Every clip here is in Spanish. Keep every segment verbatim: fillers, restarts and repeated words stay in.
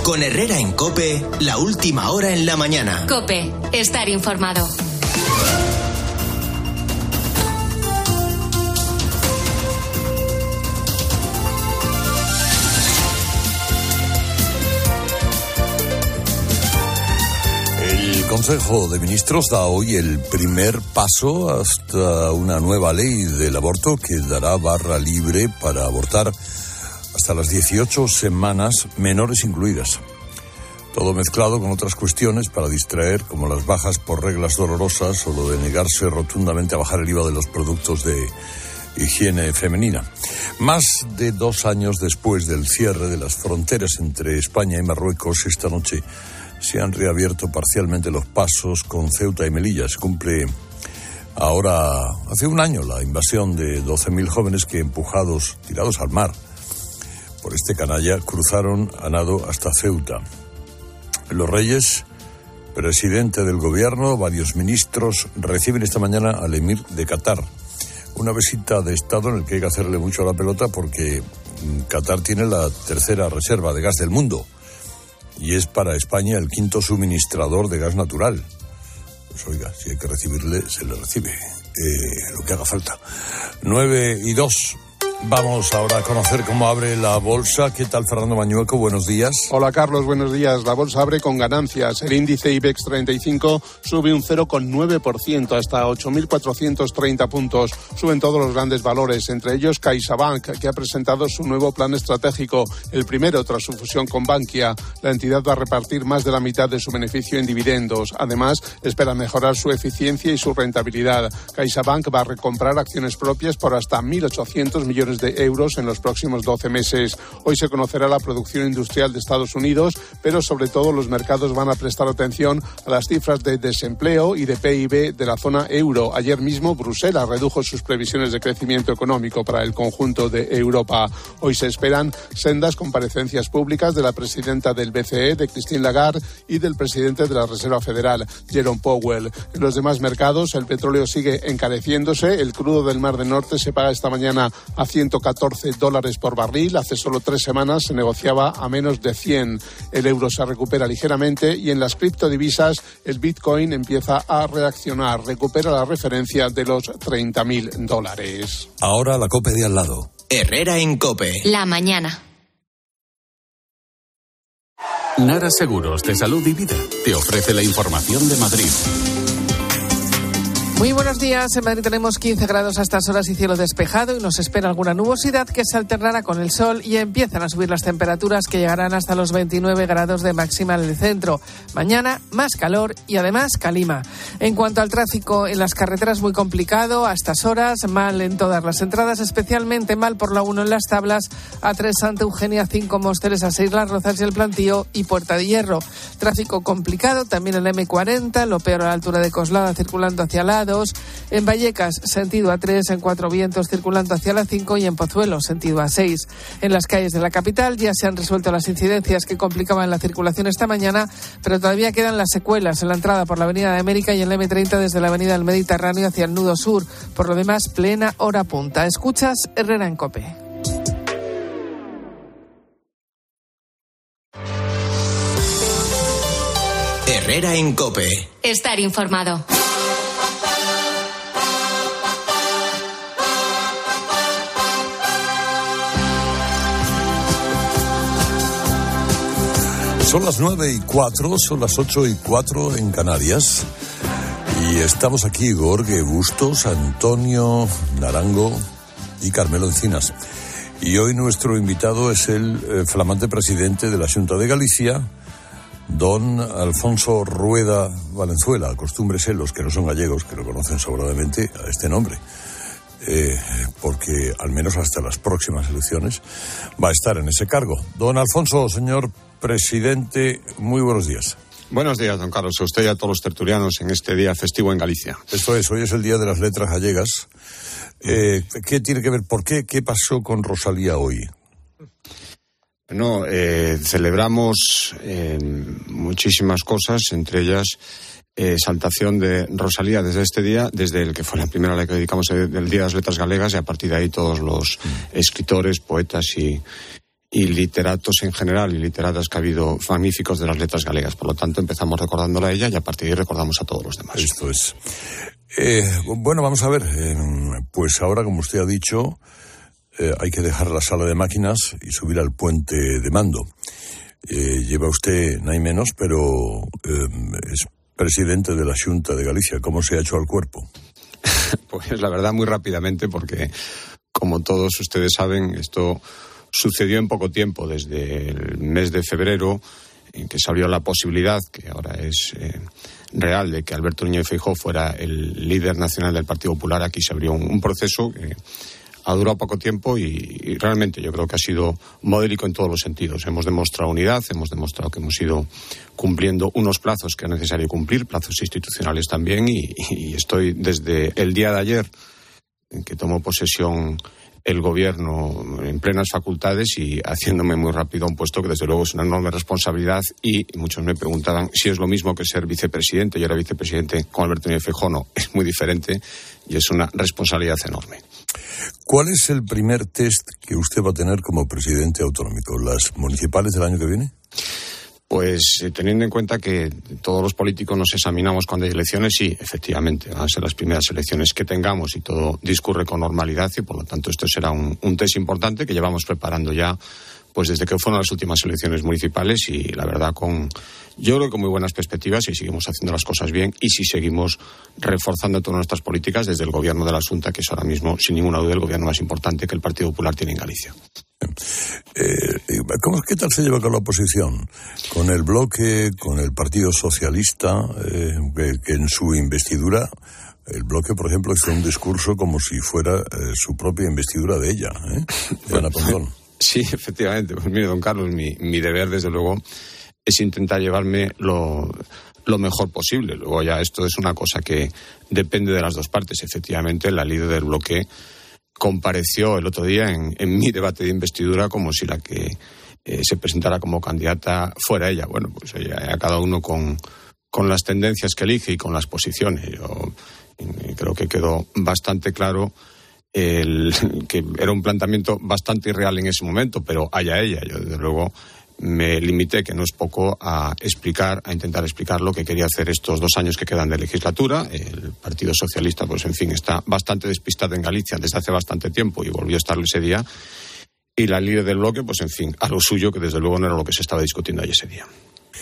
Con Herrera en COPE, la última hora en la mañana. COPE, estar informado. El Consejo de Ministros da hoy el primer paso hasta una nueva ley del aborto que dará barra libre para abortar hasta las dieciocho semanas, menores incluidas. Todo mezclado con otras cuestiones para distraer, como las bajas por reglas dolorosas o lo de negarse rotundamente a bajar el I V A de los productos de higiene femenina. Más de dos años después del cierre de las fronteras entre España y Marruecos, esta noche se han reabierto parcialmente los pasos con Ceuta y Melilla. Se cumple ahora, hace un año, la invasión de doce mil jóvenes que, empujados, tirados al mar por este canalla, cruzaron a nado hasta Ceuta. Los Reyes, presidente del gobierno, varios ministros reciben esta mañana al emir de Qatar. Una visita de Estado en el que hay que hacerle mucho a la pelota porque Qatar tiene la tercera reserva de gas del mundo y es para España el quinto suministrador de gas natural. Pues oiga, si hay que recibirle, se le recibe, eh, lo que haga falta. Nueve y dos. Vamos ahora a conocer cómo abre la bolsa. ¿Qué tal, Fernando Mañueco? Buenos días. Hola, Carlos. Buenos días. La bolsa abre con ganancias. El índice IBEX treinta y cinco sube un cero coma nueve por ciento hasta ocho mil cuatrocientos treinta puntos. Suben todos los grandes valores, entre ellos CaixaBank, que ha presentado su nuevo plan estratégico, el primero tras su fusión con Bankia. La entidad va a repartir más de la mitad de su beneficio en dividendos. Además, espera mejorar su eficiencia y su rentabilidad. CaixaBank va a recomprar acciones propias por hasta mil ochocientos millones de euros en los próximos doce meses. Hoy se conocerá la producción industrial de Estados Unidos, pero sobre todo los mercados van a prestar atención a las cifras de desempleo y de P I B de la zona euro. Ayer mismo Bruselas redujo sus previsiones de crecimiento económico para el conjunto de Europa. Hoy se esperan sendas comparecencias públicas de la presidenta del B C E, de Christine Lagarde, y del presidente de la Reserva Federal, Jerome Powell. En los demás mercados, el petróleo sigue encareciéndose. El crudo del Mar del Norte se paga esta mañana a ciento catorce dólares por barril. Hace solo tres semanas se negociaba a menos de cien. El euro se recupera ligeramente y en las criptodivisas el Bitcoin empieza a reaccionar. Recupera la referencia de los treinta mil dólares. Ahora la COPE de al lado. Herrera en COPE. La mañana. Nara Seguros de Salud y Vida te ofrece la información de Madrid. Muy buenos días. En Madrid tenemos quince grados a estas horas y cielo despejado y nos espera alguna nubosidad que se alternará con el sol y empiezan a subir las temperaturas que llegarán hasta los veintinueve grados de máxima en el centro. Mañana más calor y además calima. En cuanto al tráfico en las carreteras, muy complicado a estas horas, mal en todas las entradas, especialmente mal por la uno en Las Tablas, A tres Santa Eugenia, cinco Móstoles, A seis Las Rozas y el Plantío y Puerta de Hierro. Tráfico complicado también en la eme cuarenta, lo peor a la altura de Coslada circulando hacia Lados. En Vallecas, sentido A tres, en Cuatro Vientos, circulando hacia la cinco y en Pozuelo, sentido A seis. En las calles de la capital ya se han resuelto las incidencias que complicaban la circulación esta mañana, pero todavía quedan las secuelas en la entrada por la Avenida de América y en la eme treinta desde la Avenida del Mediterráneo hacia el nudo sur. Por lo demás, plena hora punta. Escuchas Herrera en COPE. Herrera en COPE. Estar informado. Son las nueve y cuatro, son las ocho y cuatro en Canarias. Y estamos aquí Gorge Bustos, Antonio Narango y Carmelo Encinas. Y hoy nuestro invitado es el eh, flamante presidente de la Xunta de Galicia, don Alfonso Rueda Valenzuela. Acostúmbrese, los que no son gallegos, que lo conocen sobradamente, a este nombre. Eh, porque al menos hasta las próximas elecciones va a estar en ese cargo. Don Alfonso, señor presidente, muy buenos días. Buenos días, don Carlos, a usted y a todos los tertulianos en este día festivo en Galicia. Esto es, hoy es el Día de las Letras Gallegas. Eh, ¿Qué tiene que ver? ¿Por qué? ¿Qué pasó con Rosalía hoy? Bueno, eh, celebramos eh, muchísimas cosas, entre ellas eh, exaltación de Rosalía desde este día, desde el que fue la primera a la que dedicamos el Día de las Letras Galegas, y a partir de ahí todos los mm. escritores, poetas y, y literatos en general y literatas que ha habido magníficos de las letras galegas. Por lo tanto, empezamos recordándola a ella y a partir de ahí recordamos a todos los demás. Esto es. Eh, bueno, vamos a ver. Eh, pues ahora, como usted ha dicho, eh, hay que dejar la sala de máquinas y subir al puente de mando. Eh, lleva usted, no hay menos, pero eh, es presidente de la Xunta de Galicia. ¿Cómo se ha hecho al cuerpo? Pues la verdad, muy rápidamente, porque como todos ustedes saben, esto sucedió en poco tiempo, desde el mes de febrero, en que se abrió la posibilidad, que ahora es eh, real, de que Alberto Núñez Feijóo fuera el líder nacional del Partido Popular. Aquí se abrió un, un proceso que ha durado poco tiempo y, y realmente yo creo que ha sido modélico en todos los sentidos. Hemos demostrado unidad, hemos demostrado que hemos ido cumpliendo unos plazos que es necesario cumplir, plazos institucionales también, y, y estoy desde el día de ayer, en que tomó posesión el gobierno, en plenas facultades y haciéndome muy rápido a un puesto que desde luego es una enorme responsabilidad, y muchos me preguntaban si es lo mismo que ser vicepresidente. Yo era vicepresidente con Alberto Núñez Feijóo. No, es muy diferente y es una responsabilidad enorme. ¿Cuál es el primer test que usted va a tener como presidente autonómico? ¿Las municipales del año que viene? Pues eh, teniendo en cuenta que todos los políticos nos examinamos cuando hay elecciones, sí, efectivamente, van a ser las primeras elecciones que tengamos y todo discurre con normalidad, y por lo tanto esto será un, un test importante que llevamos preparando ya pues desde que fueron las últimas elecciones municipales, y la verdad con yo creo que con muy buenas perspectivas, si seguimos haciendo las cosas bien y si seguimos reforzando todas nuestras políticas desde el gobierno de la Xunta, que es ahora mismo sin ninguna duda el gobierno más importante que el Partido Popular tiene en Galicia. Eh, ¿cómo, ¿Qué tal se lleva con la oposición? Con el Bloque, con el Partido Socialista, eh, que, que en su investidura, el Bloque, por ejemplo, hizo un discurso como si fuera eh, su propia investidura de ella, ¿eh? de Ana Pontón. Sí, efectivamente. Pues mire, don Carlos, mi, mi deber, desde luego, es intentar llevarme lo, lo mejor posible. Luego ya esto es una cosa que depende de las dos partes. Efectivamente, la líder del Bloque compareció el otro día en, en mi debate de investidura como si la que eh, se presentara como candidata fuera ella. Bueno, pues ella, a cada uno con, con las tendencias que elige y con las posiciones. Yo eh, creo que quedó bastante claro el, que era un planteamiento bastante irreal en ese momento, pero allá ella. Yo, desde luego, me limité, que no es poco, a explicar, a intentar explicar lo que quería hacer estos dos años que quedan de legislatura. El Partido Socialista, pues en fin, está bastante despistado en Galicia desde hace bastante tiempo y volvió a estarlo ese día. Y la líder del Bloque, pues en fin, a lo suyo, que desde luego no era lo que se estaba discutiendo ahí ese día.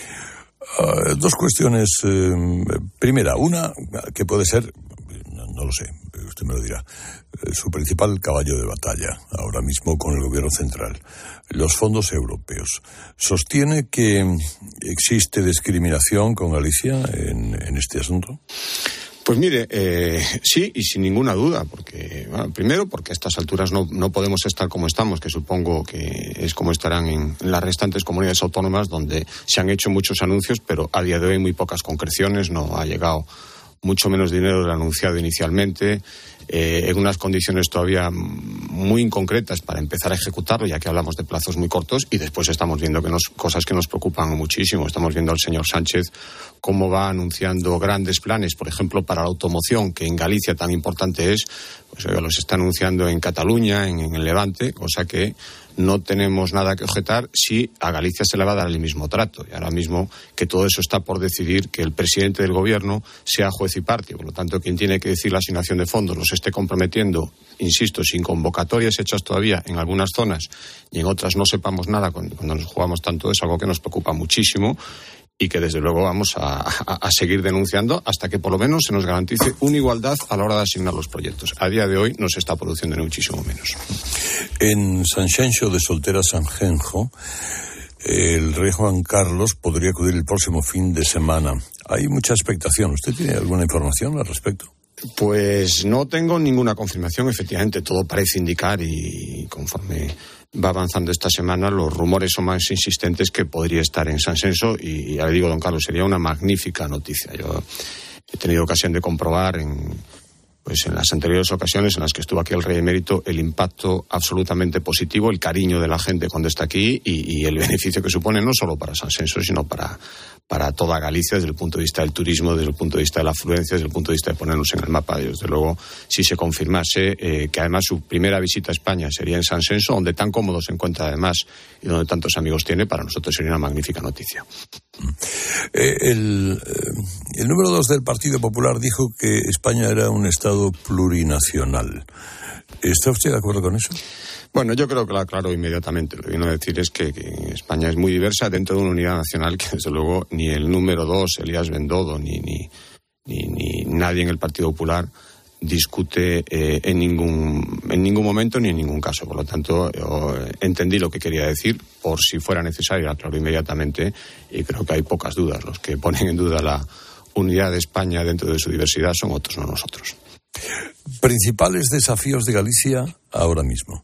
Uh, dos cuestiones. Eh, primera, una que puede ser, no, no lo sé, usted me lo dirá, eh, su principal caballo de batalla ahora mismo con el gobierno central, los fondos europeos. ¿Sostiene que existe discriminación con Galicia en, en este asunto? Pues mire, eh, sí, y sin ninguna duda, porque bueno, primero porque a estas alturas no, no podemos estar como estamos, que supongo que es como estarán en, en las restantes comunidades autónomas, donde se han hecho muchos anuncios, pero a día de hoy muy pocas concreciones. No ha llegado mucho menos dinero del anunciado inicialmente, eh, en unas condiciones todavía muy inconcretas para empezar a ejecutarlo, ya que hablamos de plazos muy cortos, y después estamos viendo que nos, cosas que nos preocupan muchísimo. Estamos viendo al señor Sánchez cómo va anunciando grandes planes, por ejemplo, para la automoción, que en Galicia tan importante es, pues los está anunciando en Cataluña, en, en el Levante, cosa que no tenemos nada que objetar si a Galicia se le va a dar el mismo trato. Y ahora mismo que todo eso está por decidir, que el presidente del gobierno sea juez y parte. Por lo tanto, quien tiene que decir la asignación de fondos los esté comprometiendo, insisto, sin convocatorias hechas todavía en algunas zonas y en otras no sepamos nada cuando, cuando nos jugamos tanto, es algo que nos preocupa muchísimo y que desde luego vamos a, a, a seguir denunciando hasta que por lo menos se nos garantice una igualdad a la hora de asignar los proyectos. A día de hoy no se está produciendo ni muchísimo menos. En Sanxenxo de Soltera Sanjenjo, el rey Juan Carlos podría acudir el próximo fin de semana. Hay mucha expectación. ¿Usted tiene alguna información al respecto? Pues no tengo ninguna confirmación. Efectivamente, todo parece indicar, y conforme va avanzando esta semana, los rumores son más insistentes que podría estar en Sanxenxo, y ya le digo, don Carlos, sería una magnífica noticia. Yo he tenido ocasión de comprobar en, pues en las anteriores ocasiones en las que estuvo aquí el rey emérito el impacto absolutamente positivo, el cariño de la gente cuando está aquí y, y el beneficio que supone no solo para Sanxenxo, sino para, para toda Galicia desde el punto de vista del turismo, desde el punto de vista de la afluencia, desde el punto de vista de ponernos en el mapa. Desde luego, si se confirmase eh, que además su primera visita a España sería en San Senso, donde tan cómodo se encuentra además y donde tantos amigos tiene, para nosotros sería una magnífica noticia. Eh, el, eh, el número dos del Partido Popular dijo que España era un Estado plurinacional. ¿Está usted de acuerdo con eso? Bueno, yo creo que lo aclaro inmediatamente. Lo que vino a decir es que, que España es muy diversa dentro de una unidad nacional que, desde luego, ni el número dos, Elías Bendodo, ni, ni, ni, ni nadie en el Partido Popular discute eh, en ningún en ningún momento ni en ningún caso. Por lo tanto, yo entendí lo que quería decir. Por si fuera necesario, lo aclaro inmediatamente, y creo que hay pocas dudas. Los que ponen en duda la unidad de España dentro de su diversidad son otros, no nosotros. Principales desafíos de Galicia ahora mismo.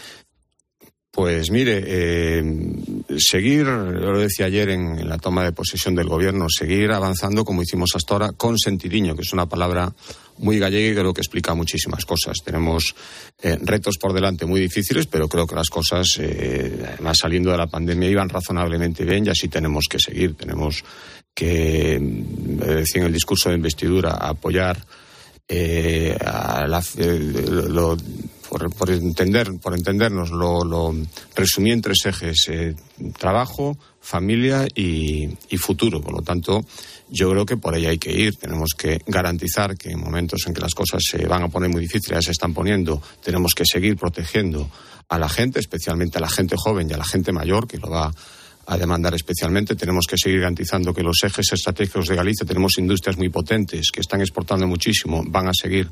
Pues mire, eh, seguir, lo decía ayer en, en la toma de posesión del gobierno, seguir avanzando como hicimos hasta ahora con sentidiño, que es una palabra muy gallega y creo que explica muchísimas cosas. Tenemos eh, retos por delante muy difíciles, pero creo que las cosas, eh, además saliendo de la pandemia, iban razonablemente bien y así tenemos que seguir. Tenemos que, decía en el discurso de investidura, apoyar eh, a la, eh, lo, Por, por entender, por entendernos, lo, lo resumí en tres ejes: eh, trabajo, familia y, y futuro. Por lo tanto, yo creo que por ahí hay que ir. Tenemos que garantizar que en momentos en que las cosas se van a poner muy difíciles, ya se están poniendo, tenemos que seguir protegiendo a la gente, especialmente a la gente joven y a la gente mayor, que lo va a demandar especialmente. Tenemos que seguir garantizando que los ejes estratégicos de Galicia, tenemos industrias muy potentes que están exportando muchísimo, van a seguir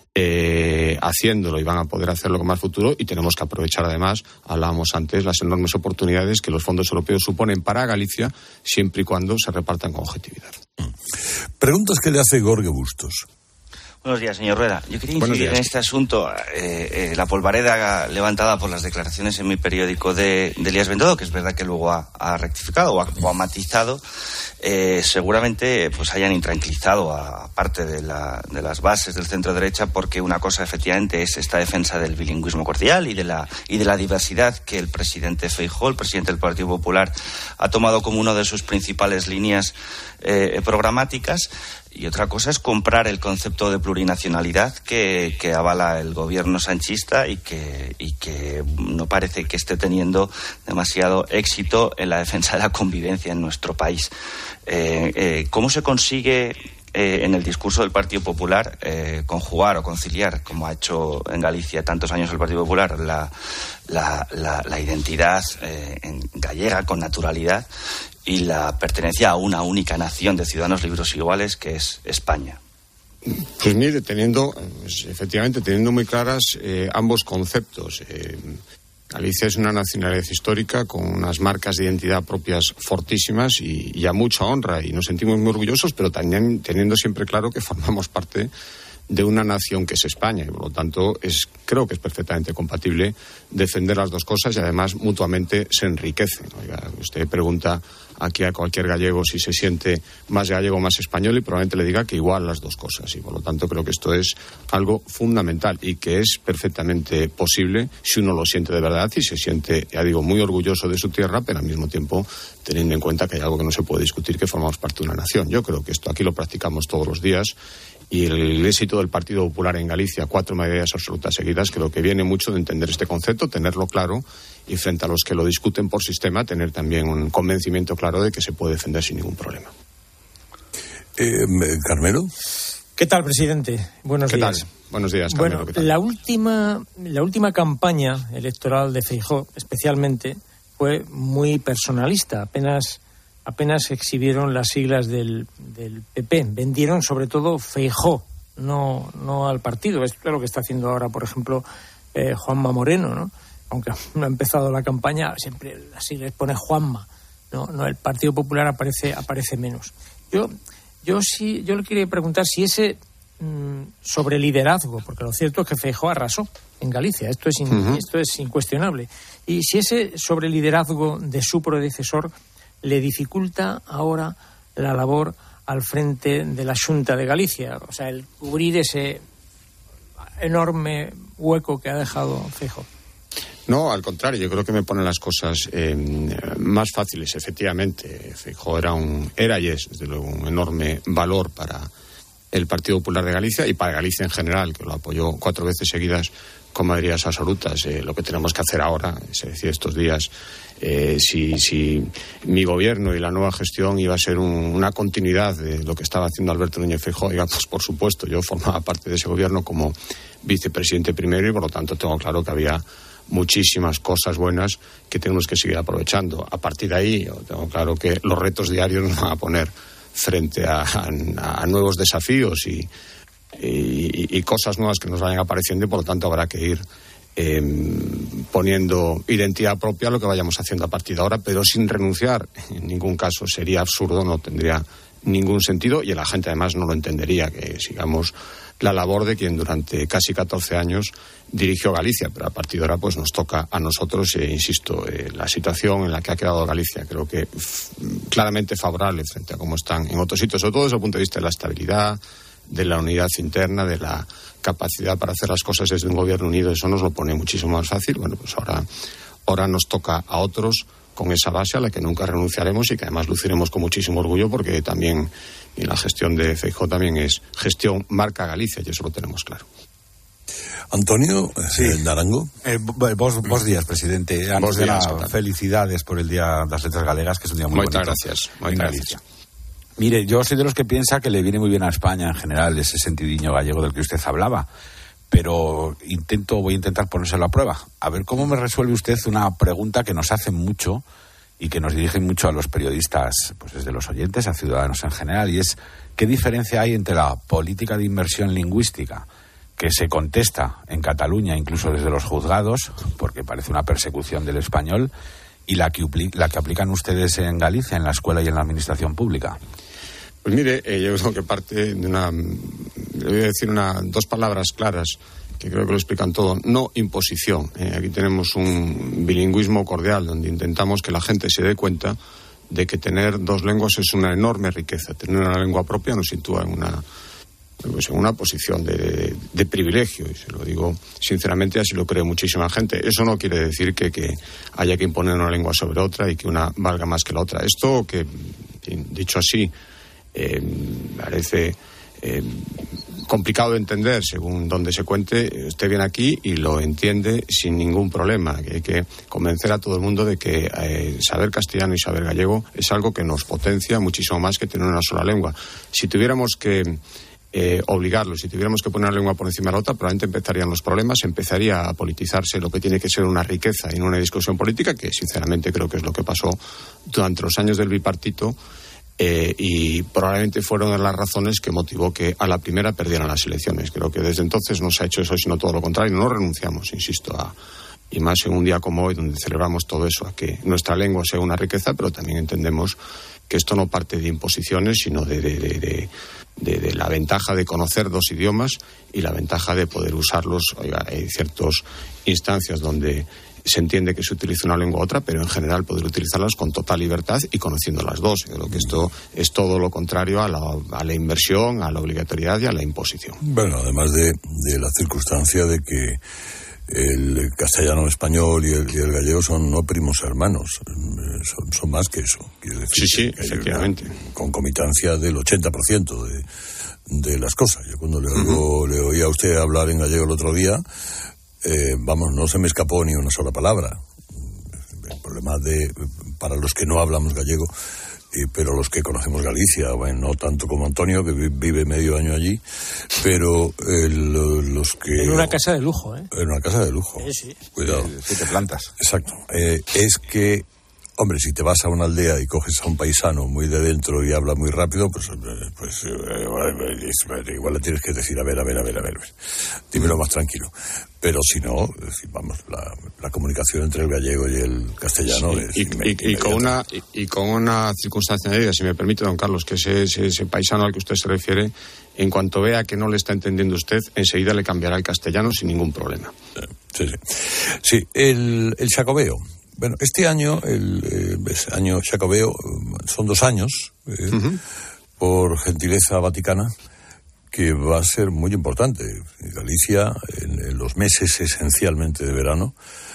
Eh, haciéndolo y van a poder hacerlo con más futuro, y tenemos que aprovechar además, hablábamos antes, las enormes oportunidades que los fondos europeos suponen para Galicia, siempre y cuando se repartan con objetividad. Preguntas que le hace Jorge Bustos. Buenos días, señor Rueda. Yo quería incidir en este asunto, eh, eh, la polvareda levantada por las declaraciones en mi periódico de, de Elías Bendodo, que es verdad que luego ha, ha rectificado o ha, o ha matizado. Eh, seguramente pues hayan intranquilizado a parte de, la, de las bases del centro derecha, porque una cosa efectivamente es esta defensa del bilingüismo cordial y de la y de la diversidad que el presidente Feijóo, el presidente del Partido Popular, ha tomado como una de sus principales líneas eh, programáticas, y otra cosa es comprar el concepto de plurinacionalidad que, que avala el gobierno sanchista y que, y que no parece que esté teniendo demasiado éxito en la defensa de la convivencia en nuestro país. Eh, eh, ¿Cómo se consigue eh, en el discurso del Partido Popular eh, conjugar o conciliar, como ha hecho en Galicia tantos años el Partido Popular, la, la, la, la identidad eh, en gallega con naturalidad y la pertenencia a una única nación de ciudadanos libres y iguales, que es España? Pues mire, teniendo, efectivamente, teniendo muy claras eh, ambos conceptos. Eh, Galicia es una nacionalidad histórica con unas marcas de identidad propias fortísimas y, y a mucha honra, y nos sentimos muy orgullosos, pero también teniendo siempre claro que formamos parte de una nación que es España, y por lo tanto es, creo que es perfectamente compatible defender las dos cosas, y además mutuamente se enriquecen. Oiga, usted pregunta aquí a cualquier gallego si se siente más gallego o más español, y probablemente le diga que igual las dos cosas, y por lo tanto creo que esto es algo fundamental y que es perfectamente posible si uno lo siente de verdad y se siente, ya digo, muy orgulloso de su tierra, pero al mismo tiempo teniendo en cuenta que hay algo que no se puede discutir, que formamos parte de una nación. Yo creo que esto aquí lo practicamos todos los días, y el éxito del Partido Popular en Galicia, cuatro mayorías absolutas seguidas, creo que viene mucho de entender este concepto, tenerlo claro, y frente a los que lo discuten por sistema, tener también un convencimiento claro de que se puede defender sin ningún problema. Eh, Carmelo. ¿Qué tal, presidente? Buenos ¿Qué días. tal? Buenos días, Carmelo. Bueno, ¿qué tal? la última, la última campaña electoral de Feijóo, especialmente, fue muy personalista. Apenas... Apenas exhibieron las siglas del, del P P. Vendieron sobre todo Feijóo, no, no al partido. Esto es lo que está haciendo ahora, por ejemplo, eh, Juanma Moreno, ¿no? Aunque no ha empezado la campaña, siempre las siglas pone Juanma. No, no, el Partido Popular aparece, aparece menos. Yo, yo sí, yo le quería preguntar si ese mmm, sobre liderazgo, porque lo cierto es que Feijóo arrasó en Galicia. Esto es, in, uh-huh. esto es incuestionable. Y si ese sobre liderazgo de su predecesor le dificulta ahora la labor al frente de la Xunta de Galicia, o sea, el cubrir ese enorme hueco que ha dejado Feijóo. No, al contrario, yo creo que me ponen las cosas eh, más fáciles, efectivamente. Feijóo era, un, era y es, desde luego, un enorme valor para el Partido Popular de Galicia y para Galicia en general, que lo apoyó cuatro veces seguidas con mayorías absolutas. Eh, lo que tenemos que hacer ahora, es decir, estos días, eh, si, si mi gobierno y la nueva gestión iba a ser un, una continuidad de lo que estaba haciendo Alberto Núñez Feijóo, diga, pues por supuesto, yo formaba parte de ese gobierno como vicepresidente primero y por lo tanto tengo claro que había muchísimas cosas buenas que tenemos que seguir aprovechando. A partir de ahí, yo tengo claro que los retos diarios nos van a poner frente a, a, a nuevos desafíos y, y, y cosas nuevas que nos vayan apareciendo y por lo tanto habrá que ir eh, poniendo identidad propia a lo que vayamos haciendo a partir de ahora, pero sin renunciar. En ningún caso sería absurdo, no tendría ningún sentido y la gente además no lo entendería, que sigamos la labor de quien durante casi catorce años dirigió Galicia, pero a partir de ahora pues nos toca a nosotros, e insisto, eh, la situación en la que ha quedado Galicia creo que f- claramente favorable frente a cómo están en otros sitios, sobre todo desde el punto de vista de la estabilidad, de la unidad interna, de la capacidad para hacer las cosas desde un gobierno unido. Eso nos lo pone muchísimo más fácil. Bueno, pues ahora, ahora nos toca a otros con esa base a la que nunca renunciaremos y que además luciremos con muchísimo orgullo, porque también y la gestión de Feijóo también es gestión marca Galicia y eso lo tenemos claro. Antonio, sí. eh, Narango. Eh, vos, vos días, presidente. Antes de nada, felicidades por el Día de las Letras Galegas, que es un día muy Muchas bonito. gracias. Muchas gracias. Mire, yo soy de los que piensa que le viene muy bien a España en general ese sentidiño gallego del que usted hablaba, pero intento, voy a intentar ponérselo a prueba. A ver cómo me resuelve usted una pregunta que nos hacen mucho y que nos dirigen mucho a los periodistas, pues desde los oyentes a ciudadanos en general, y es ¿qué diferencia hay entre la política de inmersión lingüística que se contesta en Cataluña, incluso desde los juzgados, porque parece una persecución del español, y la que, la que aplican ustedes en Galicia, en la escuela y en la administración pública? Pues mire, eh, yo creo que parte de una, le voy a decir una, dos palabras claras que creo que lo explican todo. No imposición. Eh, aquí tenemos un bilingüismo cordial donde intentamos que la gente se dé cuenta de que tener dos lenguas es una enorme riqueza. Tener una lengua propia nos sitúa en una, pues en una posición de, de, de privilegio, y se lo digo sinceramente, así lo cree muchísima gente. Eso no quiere decir que, que haya que imponer una lengua sobre otra y que una valga más que la otra. Esto que, dicho así, eh, parece eh, complicado de entender según donde se cuente. Usted viene aquí y lo entiende sin ningún problema. Que hay que convencer a todo el mundo de que eh, saber castellano y saber gallego es algo que nos potencia muchísimo más que tener una sola lengua. Si tuviéramos que eh, obligarlos, si tuviéramos que poner una lengua por encima de la otra, probablemente empezarían los problemas, empezaría a politizarse lo que tiene que ser una riqueza y no una discusión política, que sinceramente creo que es lo que pasó durante los años del bipartito. Eh, y probablemente fueron las razones que motivó que a la primera perdieran las elecciones. Creo que desde entonces no se ha hecho eso, sino todo lo contrario. No renunciamos, insisto, a, y más en un día como hoy, donde celebramos todo eso, a que nuestra lengua sea una riqueza, pero también entendemos que esto no parte de imposiciones, sino de, de, de, de, de, de la ventaja de conocer dos idiomas y la ventaja de poder usarlos. Oiga, hay ciertas instancias donde se entiende que se utiliza una lengua u otra, pero en general poder utilizarlas con total libertad y conociendo las dos. Yo creo que esto es todo lo contrario a la, a la inversión, a la obligatoriedad y a la imposición. Bueno, además de, de la circunstancia de que el castellano español y el, y el gallego son no primos hermanos, son, son más que eso. Quiere decir, sí, sí, efectivamente. Concomitancia del ochenta por ciento de, de las cosas. Yo cuando le, oigo, uh-huh. le oía a usted hablar en gallego el otro día, Eh, vamos, no se me escapó ni una sola palabra. El problema de, para los que no hablamos gallego, eh, pero los que conocemos Galicia, bueno, no tanto como Antonio, que vive medio año allí, pero eh, los que... En una casa de lujo, ¿eh? En una casa de lujo. Sí, sí. Cuidado. Eh, siete plantas. Exacto. Eh, es que, hombre, si te vas a una aldea y coges a un paisano muy de dentro y habla muy rápido, pues, pues eh, igual le tienes que decir, a ver, a ver, a ver, a ver, dímelo más tranquilo. Pero si no, vamos, la, la comunicación entre el gallego y el castellano sí, es y, y, y, con una, y, y con una circunstancia añadida, si me permite, don Carlos, que ese, ese, ese paisano al que usted se refiere, en cuanto vea que no le está entendiendo usted, enseguida le cambiará el castellano sin ningún problema. Sí, sí. Sí, el, el xacobeo. Bueno, este año, el, el año xacobeo, son dos años, eh, uh-huh. por gentileza vaticana, que va a ser muy importante. Galicia, en, en los meses esencialmente de verano,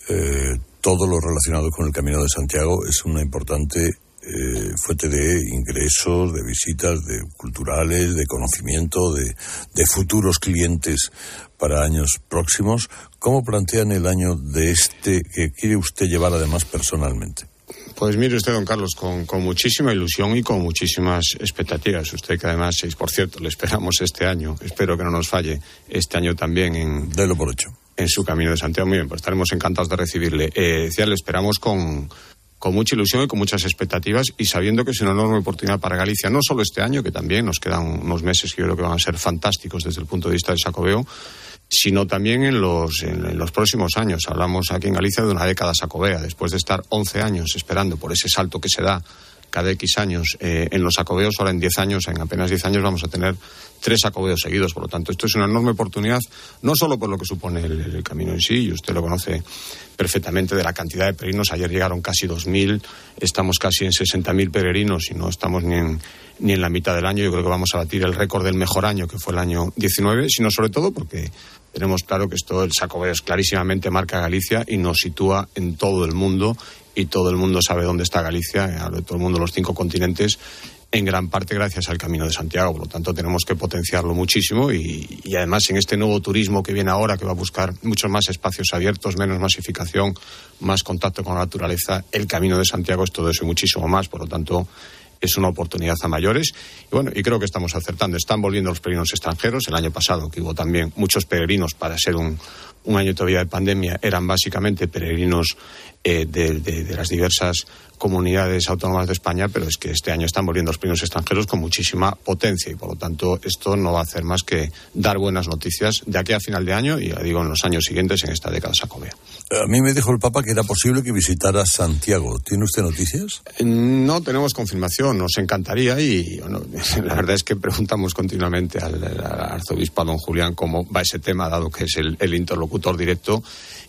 eh, todo lo relacionado con el Camino de Santiago es una importante eh, fuente de ingresos, de visitas, de culturales, de conocimiento, de, de futuros clientes para años próximos. ¿Cómo plantean el año de este que quiere usted llevar además personalmente? Pues mire usted, don Carlos, con, con muchísima ilusión y con muchísimas expectativas. Usted que además, seis por cierto, le esperamos este año, espero que no nos falle, este año también en... Delo por hecho. En su Camino de Santiago. Muy bien, pues estaremos encantados de recibirle. Eh, decía, le esperamos con, con mucha ilusión y con muchas expectativas y sabiendo que es una enorme oportunidad para Galicia, no solo este año, que también nos quedan unos meses que yo creo que van a ser fantásticos desde el punto de vista del Xacobeo, sino también en los, en, en los próximos años. Hablamos aquí en Galicia de una década xacobea, después de estar once años esperando por ese salto que se da cada X años eh, en los xacobeos. Ahora en diez años, en apenas diez años vamos a tener tres xacobeos seguidos. Por lo tanto, esto es una enorme oportunidad, no solo por lo que supone el, el camino en sí, y usted lo conoce perfectamente, de la cantidad de peregrinos. Ayer llegaron casi dos mil, estamos casi en sesenta mil peregrinos y no estamos ni en, ni en la mitad del año. Yo creo que vamos a batir el récord del mejor año, que fue el año diecinueve, sino sobre todo porque tenemos claro que esto, el Xacobeo, clarísimamente marca Galicia y nos sitúa en todo el mundo, y todo el mundo sabe dónde está Galicia, hablo de todo el mundo, los cinco continentes, en gran parte gracias al Camino de Santiago. Por lo tanto, tenemos que potenciarlo muchísimo y, y además en este nuevo turismo que viene ahora, que va a buscar muchos más espacios abiertos, menos masificación, más contacto con la naturaleza, el Camino de Santiago es todo eso y muchísimo más. Por lo tanto, es una oportunidad a mayores y bueno, y creo que estamos acertando. Están volviendo los peregrinos extranjeros. El año pasado, que hubo también muchos peregrinos, para ser un, un año todavía de pandemia, eran básicamente peregrinos eh, de, de, de las diversas comunidades autónomas de España, pero es que este año están volviendo los peregrinos extranjeros con muchísima potencia y por lo tanto esto no va a hacer más que dar buenas noticias de aquí a final de año y, ya digo, en los años siguientes en esta década xacobea. A mí me dijo el Papa que era posible que visitara Santiago. ¿Tiene usted noticias? No tenemos confirmación, nos encantaría y bueno, la verdad es que preguntamos continuamente al, al arzobispo don Julián cómo va ese tema, dado que es el, el interlocutor directo.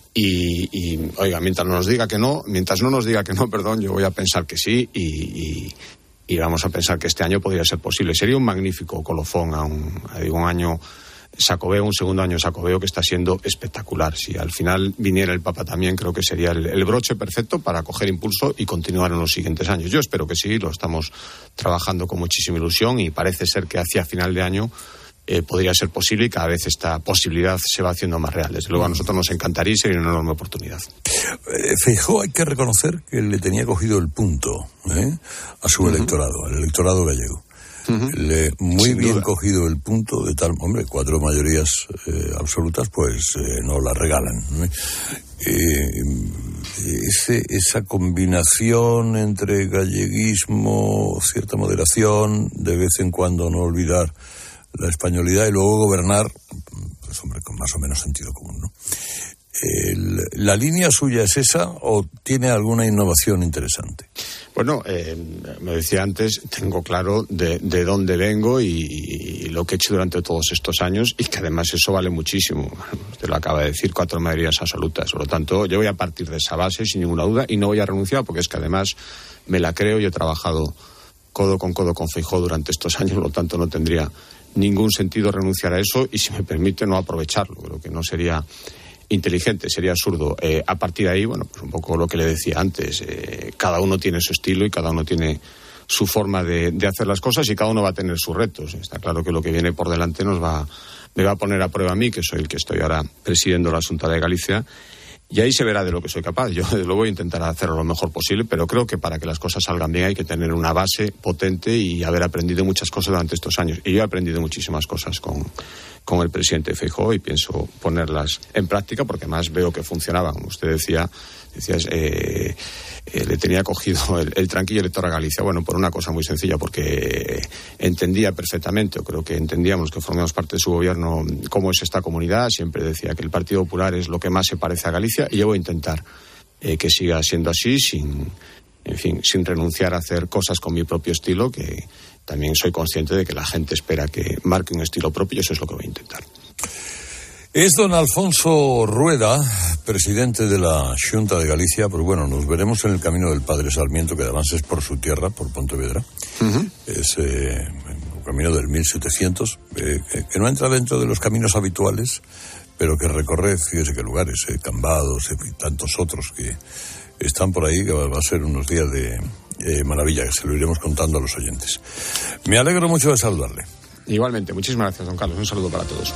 Y, y, oiga, mientras no nos diga que no, mientras no nos diga que no, perdón, yo voy a pensar que sí y, y, y vamos a pensar que este año podría ser posible. Sería un magnífico colofón a un, a digo, un año xacobeo, un segundo año xacobeo que está siendo espectacular. Si al final viniera el Papa también, creo que sería el, el broche perfecto para coger impulso y continuar en los siguientes años. Yo espero que sí, lo estamos trabajando con muchísima ilusión y parece ser que hacia final de año Eh, podría ser posible y cada vez esta posibilidad se va haciendo más real. Desde luego a nosotros nos encantaría y sería una enorme oportunidad. Eh, Feijóo, hay que reconocer que le tenía cogido el punto ¿eh? a su uh-huh. electorado, al electorado gallego. Uh-huh. Le, muy Sin bien duda. cogido el punto de tal, hombre, cuatro mayorías eh, absolutas, pues eh, no la regalan. ¿eh? Eh, ese, esa combinación entre galleguismo, cierta moderación, de vez en cuando no olvidar la españolidad y luego gobernar, pues hombre, con más o menos sentido común, ¿no? El, ¿La línea suya es esa o tiene alguna innovación interesante? Bueno, eh, me decía antes, tengo claro de, de dónde vengo y, y lo que he hecho durante todos estos años y que además eso vale muchísimo. Usted lo acaba de decir, cuatro mayorías absolutas. Por lo tanto, yo voy a partir de esa base sin ninguna duda y no voy a renunciar porque es que además me la creo y he trabajado codo con codo con Feijóo durante estos años, por lo tanto no tendría ningún sentido renunciar a eso y, si me permite, no aprovecharlo. Creo que no sería inteligente, sería absurdo. Eh, a partir de ahí, bueno, pues un poco lo que le decía antes, eh, cada uno tiene su estilo y cada uno tiene su forma de, de hacer las cosas y cada uno va a tener sus retos. Está claro que lo que viene por delante nos va, me va a poner a prueba a mí, que soy el que estoy ahora presidiendo la Xunta de Galicia, y ahí se verá de lo que soy capaz. Yo lo voy a intentar hacerlo lo mejor posible, pero creo que para que las cosas salgan bien hay que tener una base potente y haber aprendido muchas cosas durante estos años. Y yo he aprendido muchísimas cosas con, con el presidente Feijóo y pienso ponerlas en práctica porque además veo que funcionaban. Como usted decía, decías, eh, eh, le tenía cogido el, el tranquillo elector a Galicia. Bueno, por una cosa muy sencilla, porque entendía perfectamente, o creo que entendíamos que formamos parte de su gobierno, cómo es esta comunidad. Siempre decía que el Partido Popular es lo que más se parece a Galicia y yo voy a intentar eh, que siga siendo así, sin, en fin, sin renunciar a hacer cosas con mi propio estilo, que también soy consciente de que la gente espera que marque un estilo propio y eso es lo que voy a intentar. Es don Alfonso Rueda, presidente de la Xunta de Galicia. Pues bueno, nos veremos en el camino del Padre Sarmiento, que además es por su tierra, por Pontevedra. Uh-huh. Es eh, un camino del mil setecientos, eh, que, que no entra dentro de los caminos habituales, pero que recorre, fíjese qué lugares, eh, Cambados, eh, y tantos otros que están por ahí, que va a ser unos días de eh, maravilla, que se lo iremos contando a los oyentes. Me alegro mucho de saludarle. Igualmente, muchísimas gracias, don Carlos. Un saludo para todos.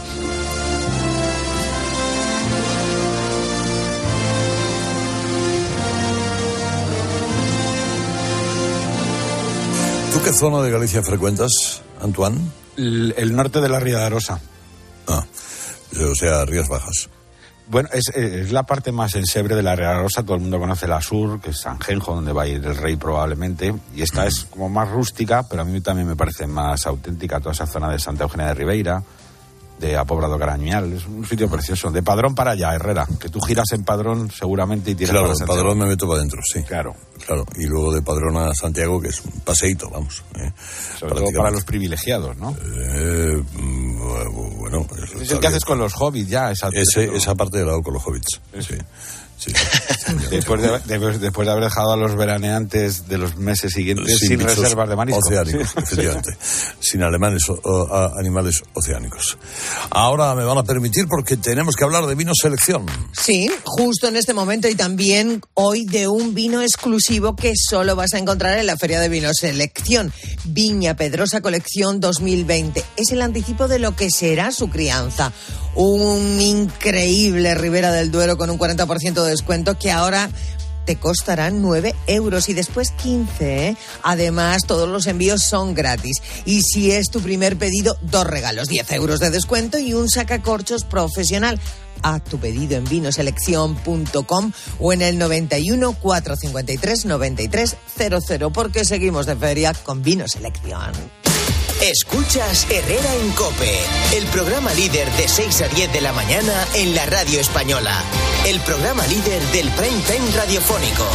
¿Tú qué zona de Galicia frecuentas, Antoine? El, el norte de la Ría de Arosa. Ah, o sea, Rías Bajas. Bueno, es, es la parte más ensebre de la Ría de Arosa. Todo el mundo conoce la sur, que es Sanjenjo, donde va a ir el rey probablemente. Y esta mm. es como más rústica, pero a mí también me parece más auténtica toda esa zona de Santa Eugenia de Ribeira, de Apobrado Carañuñal. Es un sitio precioso. De Padrón para allá, Herrera. Que tú giras en Padrón seguramente y tiras claro, para Santiago. Padrón me meto para adentro, sí. Claro. Claro, y luego de Padrón a Santiago, que es un paseíto, vamos. Eh, Sobre todo para los privilegiados, ¿no? Eh, bueno... Es el que haces con los hobbits ya. Esa, Ese, esa parte de lado con los hobbits, sí. Sí, sí. después, de, de, después de haber dejado a los veraneantes de los meses siguientes sin, sin reservas de marisco. Oceánicos, sí. Efectivamente. Sin alemanes, o, o, animales oceánicos. Ahora me van a permitir porque tenemos que hablar de vino selección. Sí, justo en este momento y también hoy de un vino exclusivo que solo vas a encontrar en la Feria de Vino Selección. Viña Pedrosa Colección dos mil veinte. Es el anticipo de lo que será su crianza. Un increíble Ribera del Duero con un cuarenta por ciento de descuento que ahora te costará nueve euros y después quince, ¿eh? Además, todos los envíos son gratis. Y si es tu primer pedido, dos regalos, diez euros de descuento y un sacacorchos profesional. Haz tu pedido en vinoselección punto com o en el noventa y uno, cuatrocientos cincuenta y tres, noventa y tres cero cero, porque seguimos de feria con Vino Selección. Escuchas Herrera en COPE, el programa líder de seis a diez de la mañana en la radio española. El programa líder del prime time radiofónico.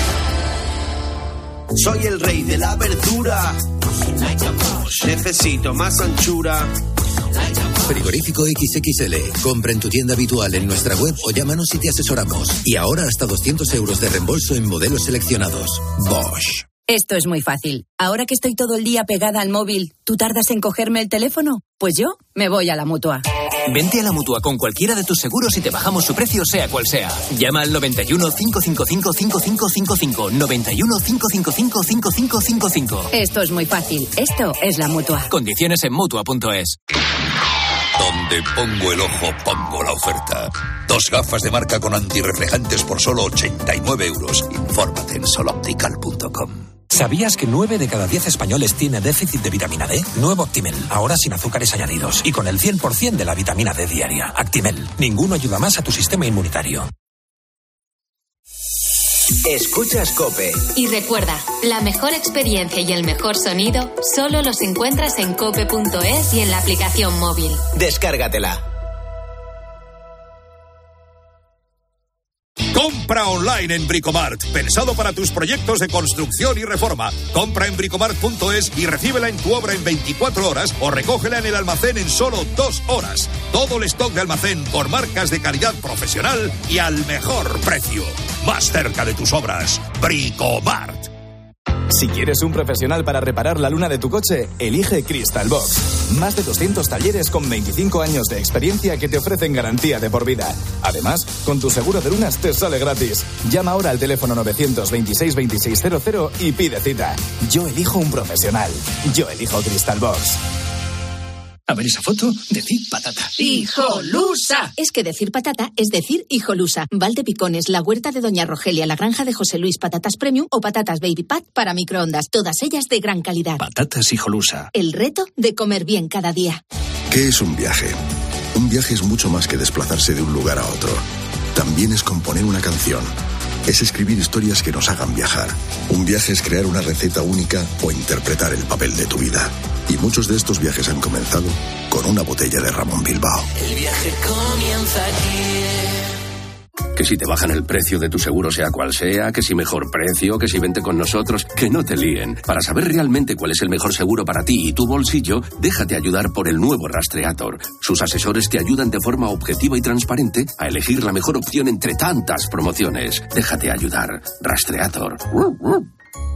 Soy el rey de la verdura. Necesito más anchura. Frigorífico equis equis ele. Compra en tu tienda habitual en nuestra web o llámanos y te asesoramos. Y ahora hasta doscientos euros de reembolso en modelos seleccionados. Bosch. Esto es muy fácil. Ahora que estoy todo el día pegada al móvil, ¿tú tardas en cogerme el teléfono? Pues yo me voy a la Mutua. Vente a la Mutua con cualquiera de tus seguros y te bajamos su precio sea cual sea. Llama al noventa y uno, cinco cinco cinco, cinco cinco cinco cinco. noventa y uno, cinco cinco cinco, cinco cinco cinco cinco. Esto es muy fácil. Esto es la Mutua. Condiciones en Mutua punto es. Donde pongo el ojo, pongo la oferta. Dos gafas de marca con antirreflejantes por solo ochenta y nueve euros. Infórmate en soloptical punto com. ¿Sabías que nueve de cada diez españoles tiene déficit de vitamina D? Nuevo Actimel, ahora sin azúcares añadidos y con el cien por ciento de la vitamina D diaria. Actimel, ninguno ayuda más a tu sistema inmunitario. Escuchas COPE. Y recuerda, la mejor experiencia y el mejor sonido solo los encuentras en cope punto es y en la aplicación móvil. Descárgatela. Compra online en Bricomart, pensado para tus proyectos de construcción y reforma. Compra en bricomart punto es y recíbela en tu obra en veinticuatro horas o recógela en el almacén en solo dos horas. Todo el stock de almacén por marcas de calidad profesional y al mejor precio. Más cerca de tus obras, Bricomart. Si quieres un profesional para reparar la luna de tu coche, elige Crystal Box. Más de doscientos talleres con veinticinco años de experiencia que te ofrecen garantía de por vida. Además, con tu seguro de lunas te sale gratis. Llama ahora al teléfono novecientos veintiséis veintiséis cero cero y pide cita. Yo elijo un profesional. Yo elijo Crystal Box. A ver esa foto, decir patata. ¡Hijolusa! Es que decir patata es decir hijolusa. Valdepicones, la huerta de Doña Rogelia, la granja de José Luis, patatas premium o patatas baby pat para microondas. Todas ellas de gran calidad. Patatas hijolusa. El reto de comer bien cada día. ¿Qué es un viaje? Un viaje es mucho más que desplazarse de un lugar a otro. También es componer una canción. Es escribir historias que nos hagan viajar. Un viaje es crear una receta única o interpretar el papel de tu vida. Y muchos de estos viajes han comenzado con una botella de Ramón Bilbao. El viaje comienza aquí. Que si te bajan el precio de tu seguro sea cual sea, que si mejor precio, que si vente con nosotros, que no te líen. Para saber realmente cuál es el mejor seguro para ti y tu bolsillo, déjate ayudar por el nuevo Rastreator. Sus asesores te ayudan de forma objetiva y transparente a elegir la mejor opción entre tantas promociones. Déjate ayudar. Rastreator.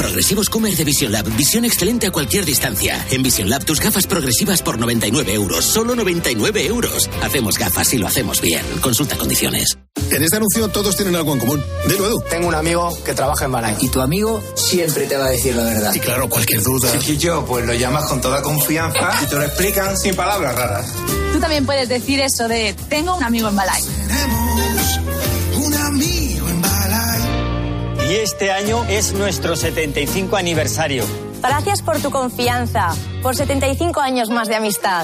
Progresivos Comer de Vision Lab. Visión excelente a cualquier distancia. En Vision Lab tus gafas progresivas por noventa y nueve euros. Solo noventa y nueve euros. Hacemos gafas y lo hacemos bien. Consulta condiciones. En este anuncio todos tienen algo en común. Dilo, Edu. Tengo un amigo que trabaja en Balay. Y tu amigo siempre te va a decir la verdad. Y claro, cualquier duda. Si yo, pues lo llamas con toda confianza y te lo explican sin palabras raras. Tú también puedes decir eso de tengo un amigo en Balay. Tenemos un amigo en Balay. Y este año es nuestro setenta y cinco aniversario. Gracias por tu confianza, por setenta y cinco años más de amistad.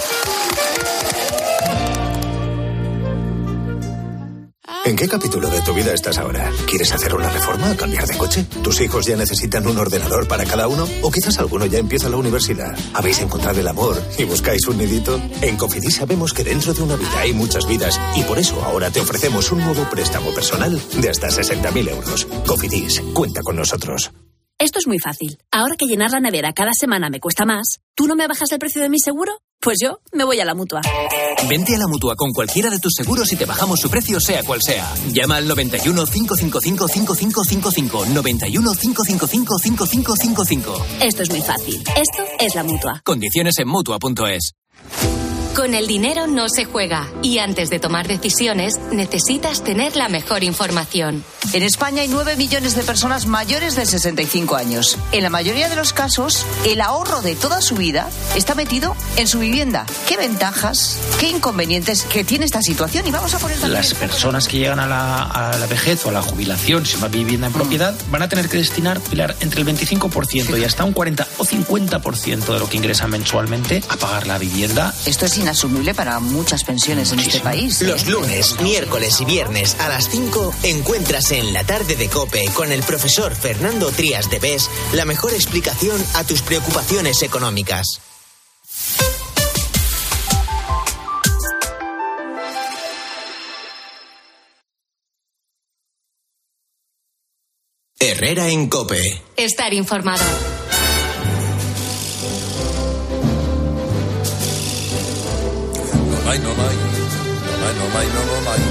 ¿En qué capítulo de tu vida estás ahora? ¿Quieres hacer una reforma o cambiar de coche? ¿Tus hijos ya necesitan un ordenador para cada uno? ¿O quizás alguno ya empieza la universidad? ¿Habéis encontrado el amor y buscáis un nidito? En Cofidis sabemos que dentro de una vida hay muchas vidas y por eso ahora te ofrecemos un nuevo préstamo personal de hasta sesenta mil euros. Cofidis, cuenta con nosotros. Esto es muy fácil. Ahora que llenar la nevera cada semana me cuesta más, ¿tú no me bajas el precio de mi seguro? Pues yo me voy a la Mutua. Vente a la Mutua con cualquiera de tus seguros y te bajamos su precio sea cual sea. Llama al noventa y uno, cinco cinco cinco, cinco cinco cinco cinco. noventa y uno, cinco cinco cinco, cinco cinco cinco cinco. Esto es muy fácil. Esto es la Mutua. Condiciones en Mutua punto es. Con el dinero no se juega y antes de tomar decisiones necesitas tener la mejor información. En España hay nueve millones de personas mayores de sesenta y cinco años. En la mayoría de los casos, el ahorro de toda su vida está metido en su vivienda. ¿Qué ventajas, qué inconvenientes que tiene esta situación? Y vamos a poner también... Las personas que llegan a la, a la vejez o a la jubilación, si una vivienda en propiedad, mm. van a tener que destinar, Pilar, entre el veinticinco por ciento sí. y hasta un cuarenta o cincuenta por ciento de lo que ingresan mensualmente a pagar la vivienda. Esto es inasumible para muchas pensiones Muchísimo. en este país. ¿eh? Los lunes, miércoles y viernes a las cinco encuentras en La Tarde de COPE con el profesor Fernando Trías de Bes la mejor explicación a tus preocupaciones económicas. Herrera en COPE. Estar informado. No hay, no hay, no hay, no hay, no hay.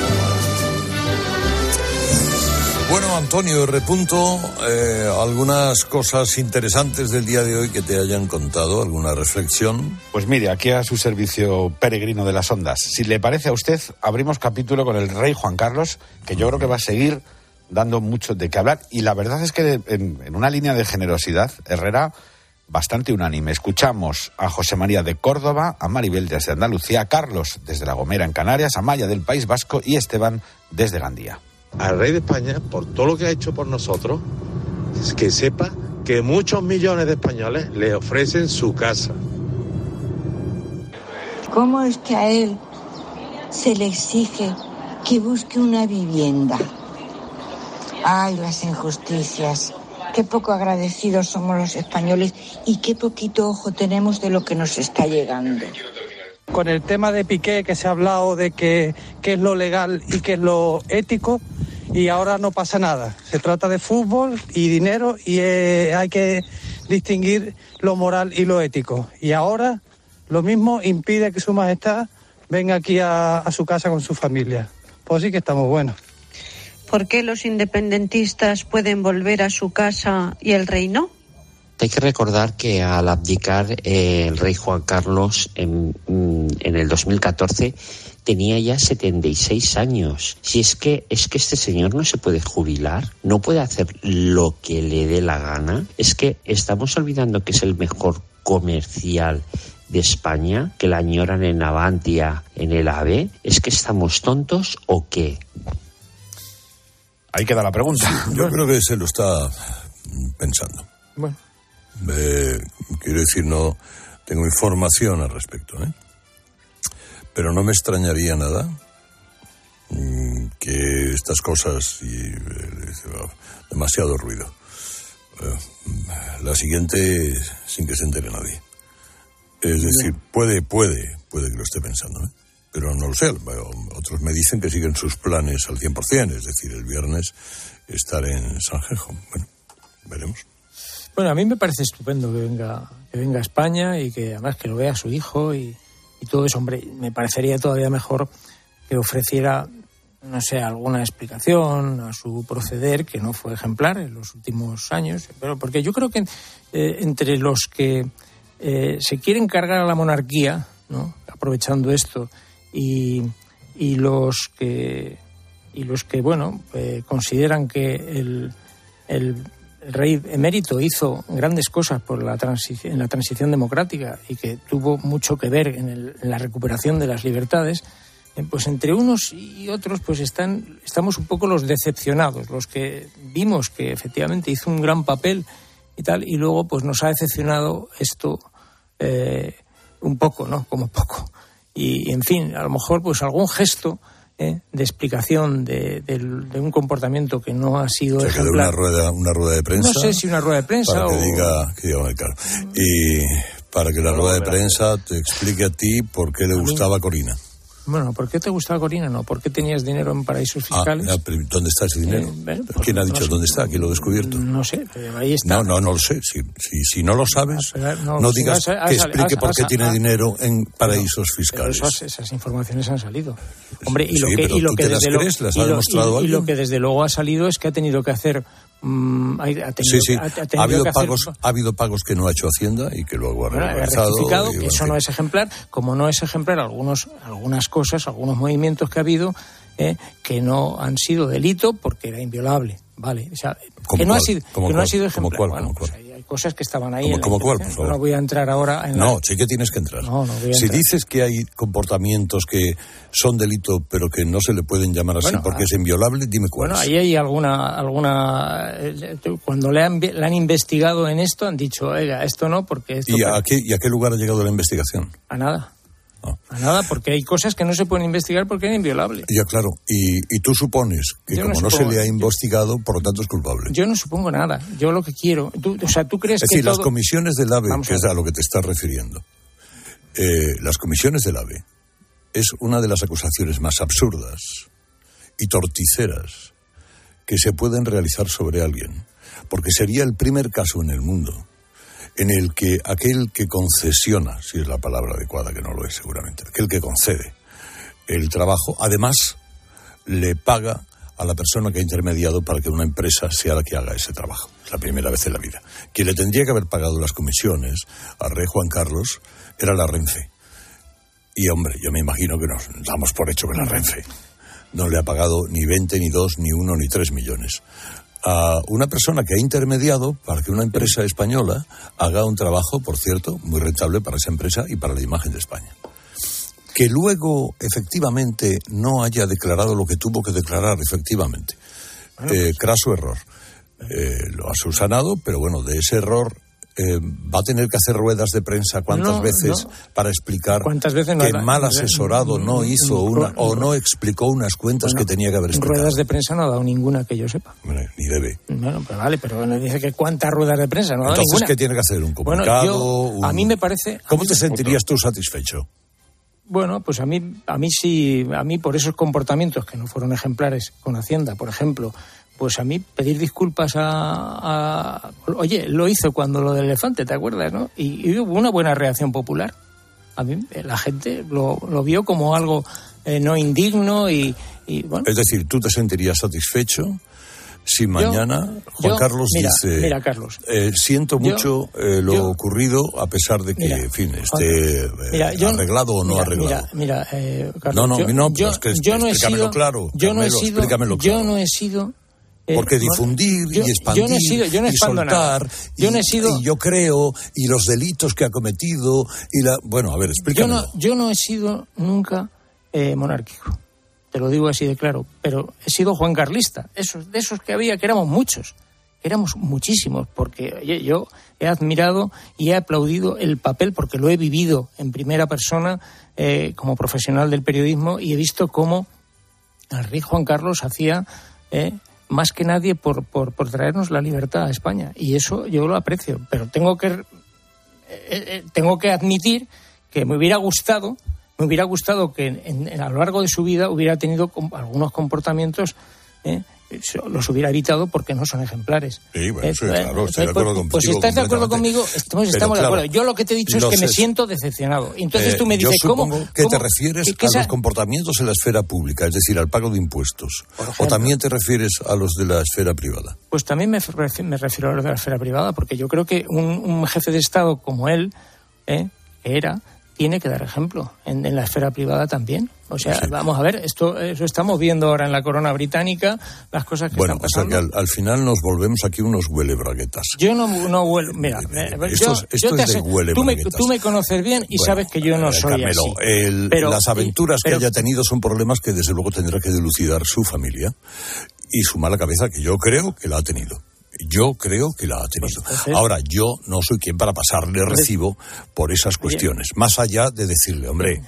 Bueno, Antonio R. Eh, algunas cosas interesantes del día de hoy que te hayan contado, alguna reflexión. Pues mire, aquí a su servicio peregrino de las ondas. Si le parece a usted, abrimos capítulo con el rey Juan Carlos, que yo creo que va a seguir dando mucho de qué hablar. Y la verdad es que en, en una línea de generosidad, Herrera, bastante unánime. Escuchamos a José María de Córdoba, a Maribel desde Andalucía, a Carlos desde La Gomera en Canarias, a Maya del País Vasco y Esteban desde Gandía. Al rey de España, por todo lo que ha hecho por nosotros, es que sepa que muchos millones de españoles le ofrecen su casa. ¿Cómo es que a él se le exige que busque una vivienda? Ay, las injusticias. Qué poco agradecidos somos los españoles y qué poquito ojo tenemos de lo que nos está llegando. Con el tema de Piqué, que se ha hablado de que, qué es lo legal y qué es lo ético, y ahora no pasa nada. Se trata de fútbol y dinero y eh, hay que distinguir lo moral y lo ético. Y ahora lo mismo impide que Su Majestad venga aquí a, a su casa con su familia. Pues sí que estamos buenos. ¿Por qué los independentistas pueden volver a su casa y el rey no? Hay que recordar que al abdicar eh, el rey Juan Carlos en, en el dos mil catorce tenía ya setenta y seis años. Si es que es que este señor no se puede jubilar, no puede hacer lo que le dé la gana. Es que estamos olvidando que es el mejor comercial de España, que la añoran en Avantia, en el AVE. ¿Es que estamos tontos o qué? Ahí queda la pregunta. Yo creo que se lo está pensando. Bueno. Eh, quiero decir, no tengo información al respecto, ¿eh? Pero no me extrañaría nada mmm, que estas cosas y eh, demasiado ruido. Eh, la siguiente sin que se entere nadie. Es decir, puede, puede, puede que lo esté pensando, ¿eh? Pero no lo sé. Otros me dicen que siguen sus planes al cien por ciento, es decir, el viernes estar en Sanjurjo. Bueno, veremos. Bueno, a mí me parece estupendo que venga, que venga a España y que además que lo vea su hijo y, y todo eso. Hombre, me parecería todavía mejor que ofreciera no sé, alguna explicación a su proceder que no fue ejemplar en los últimos años, pero porque yo creo que eh, entre los que eh, se quieren cargar a la monarquía, ¿no?, aprovechando esto, y, y los que y los que bueno eh, consideran que el, el, el rey emérito hizo grandes cosas por la transi- en la transición democrática y que tuvo mucho que ver en, el, en la recuperación de las libertades, pues entre unos y otros pues están estamos un poco los decepcionados, los que vimos que efectivamente hizo un gran papel y tal, y luego pues nos ha decepcionado esto eh, un poco, ¿no? Como poco. Y, y en fin, a lo mejor pues algún gesto eh, de explicación de, de, de un comportamiento que no ha sido o sea, ejemplar. que de una rueda, una rueda de prensa. No sé si una rueda de prensa para o... que diga, que diga, claro. Y para que la rueda de prensa te explique a ti por qué le gustaba Corina. Bueno, ¿por qué te gustaba Corina? No, ¿por qué tenías dinero en paraísos fiscales? Ah, ¿dónde está ese dinero? Eh, bueno, pues ¿Quién ha no dicho sé. dónde está? ¿Quién lo ha descubierto? No sé, pero ahí está. No, no, no lo sé. Si, si, si no lo sabes, Ah, pero no, no, digas si no, has- que has- explique has- por qué has- tiene has- dinero en paraísos Pero fiscales. esas, esas informaciones han salido. Hombre, y Sí, lo que, pero y lo ¿tú que te las desde lo- crees? ¿Las y ha lo- demostrado y- y alguien? lo que desde luego ha salido es que ha tenido que hacer... mm, ha tenido, Sí, sí. ha- ha tenido Ha habido que hacer- pagos, ha habido pagos que no ha hecho Hacienda y que luego ha Bueno, ha regresado. rectificado, y, que bueno, eso en no fin. es ejemplar, como no es ejemplar algunos, algunas cosas, algunos movimientos que ha habido eh, que no han sido delito porque era inviolable, ¿vale? O sea, ¿Cómo que no, ha cuál? sido, ¿Cómo que no ha cuál? sido ¿Cómo ejemplar. cuál? Bueno, ¿Cómo pues cuál? hay, hay cosas que estaban ahí ¿Cómo- en la cómo cuál, información. por favor? No voy a entrar ahora en No, la... sí que tienes que entrar. No, no voy a Si entrar. dices que hay comportamientos que son delito, pero que no se le pueden llamar así Bueno, porque ah, es inviolable, dime cuáles. Bueno, ahí hay alguna... alguna eh, cuando le han, le han investigado en esto, han dicho, oiga, esto no, porque esto... ¿Y a, qué, ¿Y a qué lugar ha llegado la investigación? A nada. A nada, porque hay cosas que no se pueden investigar porque eran inviolables. Ya, claro. Y, y tú supones que Yo no como no, supongo- se le ha investigado, por lo tanto es culpable. Yo no supongo nada. Yo lo que quiero... Tú, o sea, ¿tú crees Es que decir, las todo- comisiones del AVE, Vamos que a es ver. a lo que te estás refiriendo, eh, las comisiones del AVE es una de las acusaciones más absurdas y torticeras que se pueden realizar sobre alguien, porque sería el primer caso en el mundo en el que aquel que concesiona, si es la palabra adecuada, que no lo es seguramente, aquel que concede el trabajo, además le paga a la persona que ha intermediado para que una empresa sea la que haga ese trabajo. Es la primera vez en la vida. Quien le tendría que haber pagado las comisiones al rey Juan Carlos era la Renfe. Y hombre, yo me imagino que nos damos por hecho que la Renfe no le ha pagado ni veinte, ni dos, ni uno, ni tres millones a una persona que ha intermediado para que una empresa española haga un trabajo, por cierto, muy rentable para esa empresa y para la imagen de España. Que luego, efectivamente, no haya declarado lo que tuvo que declarar, efectivamente. Eh, craso error. Eh, lo ha subsanado, pero bueno, de ese error eh, va a tener que hacer ruedas de prensa cuántas No, veces no. para explicar ¿Cuántas veces no que ha- mal asesorado no hizo una Ru- o no explicó unas cuentas Bueno, que tenía que haber explicado. Ruedas de prensa no ha dado ninguna que yo sepa. Bueno, ni debe. Bueno, pero vale, pero no dice que cuántas ruedas de prensa no ha dado Entonces, ninguna. ¿qué tiene que hacer? ¿Un Bueno, comunicado? yo- a un- mí me parece... a ¿Cómo mí te me- sentirías tú satisfecho? Bueno, pues a mí, a mí sí, a mí por esos comportamientos que no fueron ejemplares con Hacienda, por ejemplo, pues a mí pedir disculpas a, a- oye, lo hizo cuando lo del elefante, ¿te acuerdas, no? Y, y hubo una buena reacción popular. A mí eh, la gente lo, lo vio como algo eh, no indigno y, y, bueno. Es decir, ¿tú te sentirías satisfecho si mañana Juan yo- Carlos mira, dice mira, Carlos, eh, siento yo- mucho eh, lo yo- ocurrido a pesar de que, Mira, en fin, Juan- esté eh, Mira, yo- arreglado o no mira, arreglado? Mira, mira eh, Carlos, No, no, yo, no, pero yo- es que yo no he explícamelo sido, claro, yo no he Carmelo, sido, explícamelo yo claro. no he sido eh, Porque no- difundir yo- y expandir yo no he sido, yo no y expando soltar nada. Yo y, no he sido, y yo creo y los delitos que ha cometido y la bueno, a ver, yo explícamelo. no, yo no he sido nunca eh, monárquico. Te lo digo así de claro, pero he sido juancarlista, esos de esos que había, que éramos muchos, que éramos muchísimos, porque oye, yo he admirado y he aplaudido el papel, porque lo he vivido en primera persona eh, como profesional del periodismo y he visto cómo el rey Juan Carlos hacía eh, más que nadie por, por, por traernos la libertad a España, y eso yo lo aprecio, pero tengo que eh, eh, tengo que admitir que me hubiera gustado Me hubiera gustado que en, en, a lo largo de su vida hubiera tenido com- algunos comportamientos eh, los hubiera evitado porque no son ejemplares. Sí, bueno, eh, sí, claro, estoy de acuerdo contigo. Pues si estás de acuerdo conmigo, estamos, estamos claro, de acuerdo. Yo lo que te he dicho es que me es, siento decepcionado. Entonces eh, tú me dices, yo ¿cómo? supongo que ¿cómo? te refieres ¿Qué, qué a esa... los comportamientos en la esfera pública, es decir, al pago de impuestos. O también te refieres a los de la esfera privada. Pues también me, me refiero a los de la esfera privada, porque yo creo que un, un jefe de Estado como él, eh, que era, tiene que dar ejemplo en, en la esfera privada también. O sea, sí. Vamos a ver, esto eso estamos viendo ahora en la corona británica, las cosas que bueno, están pasando. Bueno, o sea que al, al final nos volvemos aquí unos huelebraguetas. Yo no, no huelo, mira, eh, eh, esto yo, es, esto yo te es de hace, tú, me, tú me conoces bien y bueno, sabes que yo no eh, soy Carmelo, así. El, pero, las aventuras pero, que haya tenido son problemas que desde luego tendrá que dilucidar su familia y su mala cabeza, que yo creo que la ha tenido. Yo creo que la ha tenido. Pues, entonces, ahora, yo no soy quien para pasarle recibo por esas cuestiones. Bien. Más allá de decirle, hombre,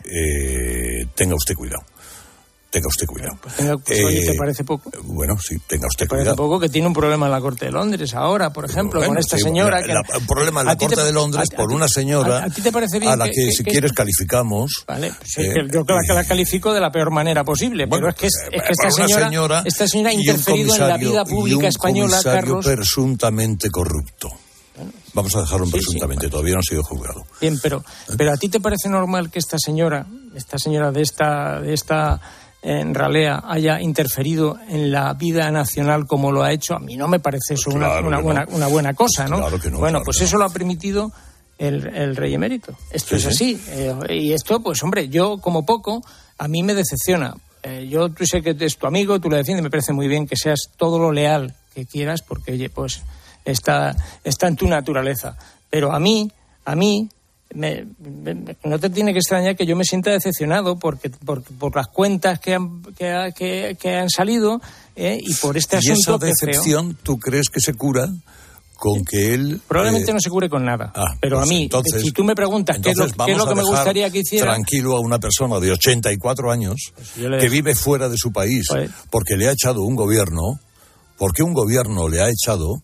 eh, tenga usted cuidado. Tenga usted cuidado. Pues tenga, pues, eh, oye, ¿te parece poco? Bueno, sí, tenga usted ¿Te parece cuidado. poco que tiene un problema en la Corte de Londres ahora, por ejemplo, bueno, con esta sí, señora? La, que, la, un problema en la Corte te, de Londres a, a por ti, una señora a, a, ti te parece bien a la que, que, que si que, quieres, calificamos. Vale, pues eh, yo creo que la califico de la peor manera posible, bueno, pero es que, es, eh, es que esta, señora, señora esta señora ha interferido en la vida pública española, Carlos. Presuntamente corrupto. Bueno, vamos a dejarlo en sí, presuntamente, sí, todavía no ha sido juzgado. Bien, pero, pero ¿a ti te parece normal que esta señora, esta señora de esta, de esta en Ralea haya interferido en la vida nacional como lo ha hecho? A mí no me parece eso claro una, una, no. buena, una buena cosa, ¿no? Claro que no bueno, claro pues que eso no. lo ha permitido el, el rey emérito. Esto sí, es así. sí. Eh, y esto, pues hombre, yo como poco, a mí me decepciona. Eh, yo tú sé que es tu amigo, tú lo defiendes, me parece muy bien que seas todo lo leal que quieras, porque oye, pues está, está en tu naturaleza. Pero a mí, a mí, Me, me, no te tiene que extrañar que yo me sienta decepcionado porque por, por las cuentas que han, que, que, que han salido eh, y por este ¿Y asunto esa decepción que creo, tú crees que se cura con que él probablemente eh, no se cure con nada? Ah, pero pues a mí, entonces, si tú me preguntas qué es lo, qué es lo que me gustaría que hiciera, tranquilo a una persona de ochenta y cuatro años pues que vive fuera de su país pues, porque le ha echado un gobierno, porque un gobierno le ha echado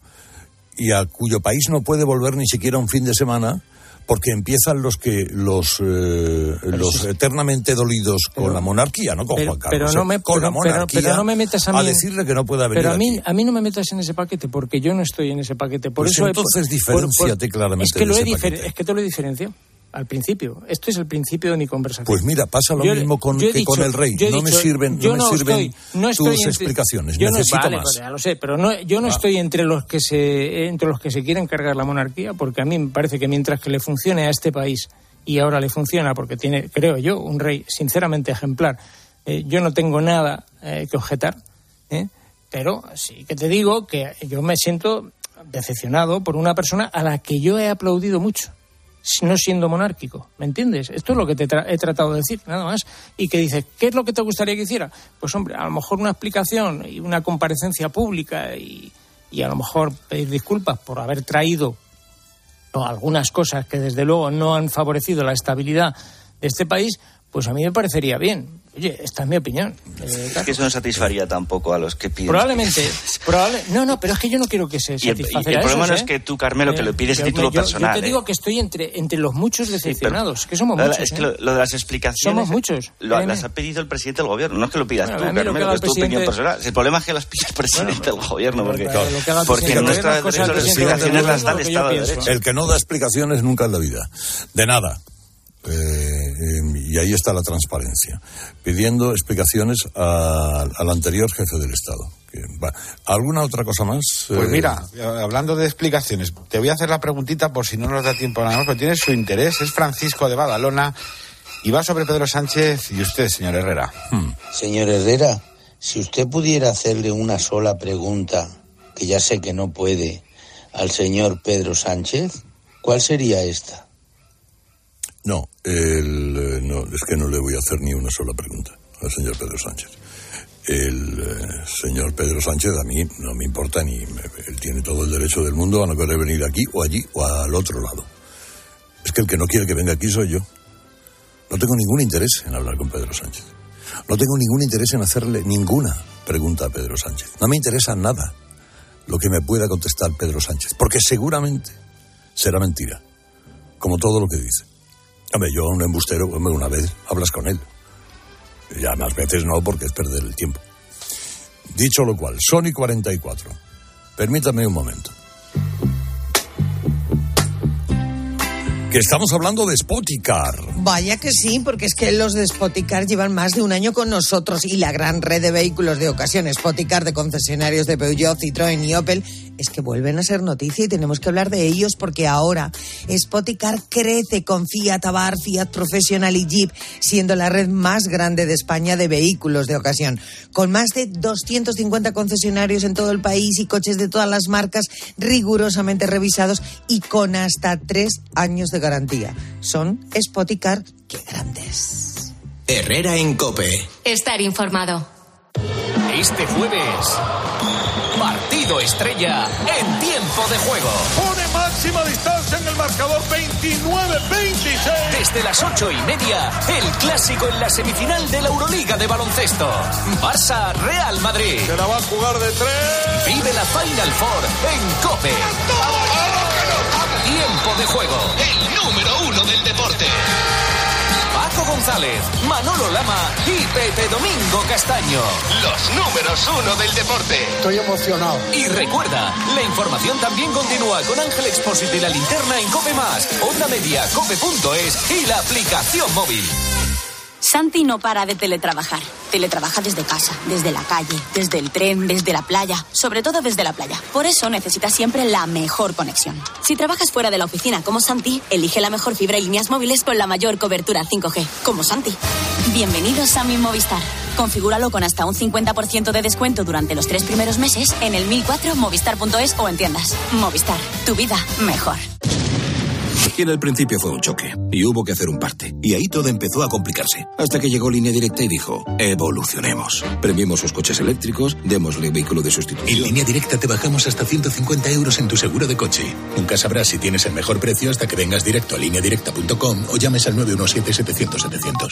y a cuyo país no puede volver ni siquiera un fin de semana, porque empiezan los que los eh, los sí. eternamente dolidos con pero, la monarquía, no con pero, Juan Carlos, pero no me, eh, con pero, la monarquía, pero, pero no me metas a, mí, a decirle que no pueda venir pero a mí, aquí. a mí no me metas en ese paquete, porque yo no estoy en ese paquete. Por pues eso entonces he, diferenciate por, por, claramente es que, lo de he ese difer, paquete. es que te lo he diferenciado al principio. Esto es el principio de mi conversación. Pues mira, pasa lo yo, mismo con, que dicho, con el rey. No dicho, me sirven, no me no sirven estoy, no estoy tus entre, explicaciones. Yo Necesito no, vale, más. Pues ya lo sé, pero no, yo no ah. estoy entre los que se entre los que se quieren cargar la monarquía, porque a mí me parece que mientras que le funcione a este país, y ahora le funciona porque tiene, creo yo, un rey sinceramente ejemplar, eh, yo no tengo nada eh, que objetar, ¿eh? Pero sí que te digo que yo me siento decepcionado por una persona a la que yo he aplaudido mucho, no siendo monárquico, ¿me entiendes? Esto es lo que te tra- he tratado de decir, nada más. Y que dices, ¿qué es lo que te gustaría que hiciera? Pues hombre, a lo mejor una explicación y una comparecencia pública y, y a lo mejor pedir disculpas por haber traído no, algunas cosas que desde luego no han favorecido la estabilidad de este país, pues a mí me parecería bien. Oye, esta es mi opinión. Eh, es que eso no satisfaría tampoco a los que piden. Probablemente. probable, no, no, pero es que yo no quiero que se satisfaga. Y el, y el problema esos, no ¿eh? es que tú, Carmelo, que le pides yo, título yo, personal. Yo te digo ¿eh? que estoy entre, entre los muchos decepcionados, sí, que somos lo, muchos. Es que ¿eh? lo, lo de las explicaciones... Somos muchos. Lo, las ha pedido el presidente del gobierno, no es que lo pidas bueno, tú, Carmelo, que, que es tu presidente... opinión personal. El problema es que las pide el presidente bueno, del gobierno, porque, claro, porque en nuestra derecho las explicaciones las da el Estado de Derecho. El que no da explicaciones nunca en la vida, de nada. Eh, eh, y ahí está la transparencia, pidiendo explicaciones a, al anterior jefe del Estado. Que, va. ¿Alguna otra cosa más? Pues eh... mira, hablando de explicaciones, te voy a hacer la preguntita por si no nos da tiempo nada más, pero tiene su interés. Es Francisco de Badalona y va sobre Pedro Sánchez y usted, señor Herrera. Hmm. Señor Herrera, si usted pudiera hacerle una sola pregunta, que ya sé que no puede, al señor Pedro Sánchez, ¿cuál sería esta? No, el, no, es que no le voy a hacer ni una sola pregunta al señor Pedro Sánchez. El eh, señor Pedro Sánchez a mí no me importa ni... Me, él tiene todo el derecho del mundo a no querer venir aquí o allí o al otro lado. Es que el que no quiere que venga aquí soy yo. No tengo ningún interés en hablar con Pedro Sánchez. No tengo ningún interés en hacerle ninguna pregunta a Pedro Sánchez. No me interesa nada lo que me pueda contestar Pedro Sánchez, porque seguramente será mentira, como todo lo que dice. Hombre, yo, un embustero, una vez hablas con él. Ya más veces no, porque es perder el tiempo. Dicho lo cual, Sony cuarenta y cuatro. Permítame un momento. Que estamos hablando de Spoticar. Vaya que sí, porque es que los de Spoticar llevan más de un año con nosotros y la gran red de vehículos de ocasión Spoticar de concesionarios de Peugeot, Citroën y Opel es que vuelven a ser noticia y tenemos que hablar de ellos porque ahora Spoticar crece con Fiat Abarth, Fiat Professional y Jeep, siendo la red más grande de España de vehículos de ocasión, con más de doscientos cincuenta concesionarios en todo el país y coches de todas las marcas rigurosamente revisados y con hasta tres años de garantía. Son Spoticar, qué grandes. Herrera en COPE. Estar informado. Este jueves, partido estrella en tiempo de juego. Pone máxima distancia en el marcador veintinueve veintiséis. Desde las ocho y media, el clásico en la semifinal de la Euroliga de baloncesto. Barça Real Madrid. Se la va a jugar de tres. Vive la Final Four en COPE. Tiempo de juego. El número uno del deporte. Paco González, Manolo Lama y Pepe Domingo Castaño. Los números uno del deporte. Estoy emocionado. Y recuerda, la información también continúa con Ángel Expósito y la linterna en COPE Más, Onda Media, cope punto es y la aplicación móvil. Santi no para de teletrabajar. Teletrabaja desde casa, desde la calle, desde el tren, desde la playa, sobre todo desde la playa. Por eso necesitas siempre la mejor conexión. Si trabajas fuera de la oficina como Santi, elige la mejor fibra y líneas móviles con la mayor cobertura cinco G, como Santi. Bienvenidos a mi Movistar. Configúralo con hasta un cincuenta por ciento de descuento durante los tres primeros meses en el mil cuatro movistar punto es o en tiendas. Movistar, tu vida mejor. Y en el principio fue un choque, y hubo que hacer un parte. Y ahí todo empezó a complicarse. Hasta que llegó Línea Directa y dijo, evolucionemos. Premiemos sus coches eléctricos, démosle vehículo de sustitución. En Línea Directa te bajamos hasta ciento cincuenta euros en tu seguro de coche. Nunca sabrás si tienes el mejor precio hasta que vengas directo a línea directa punto com o llames al nueve uno siete setecientos setecientos.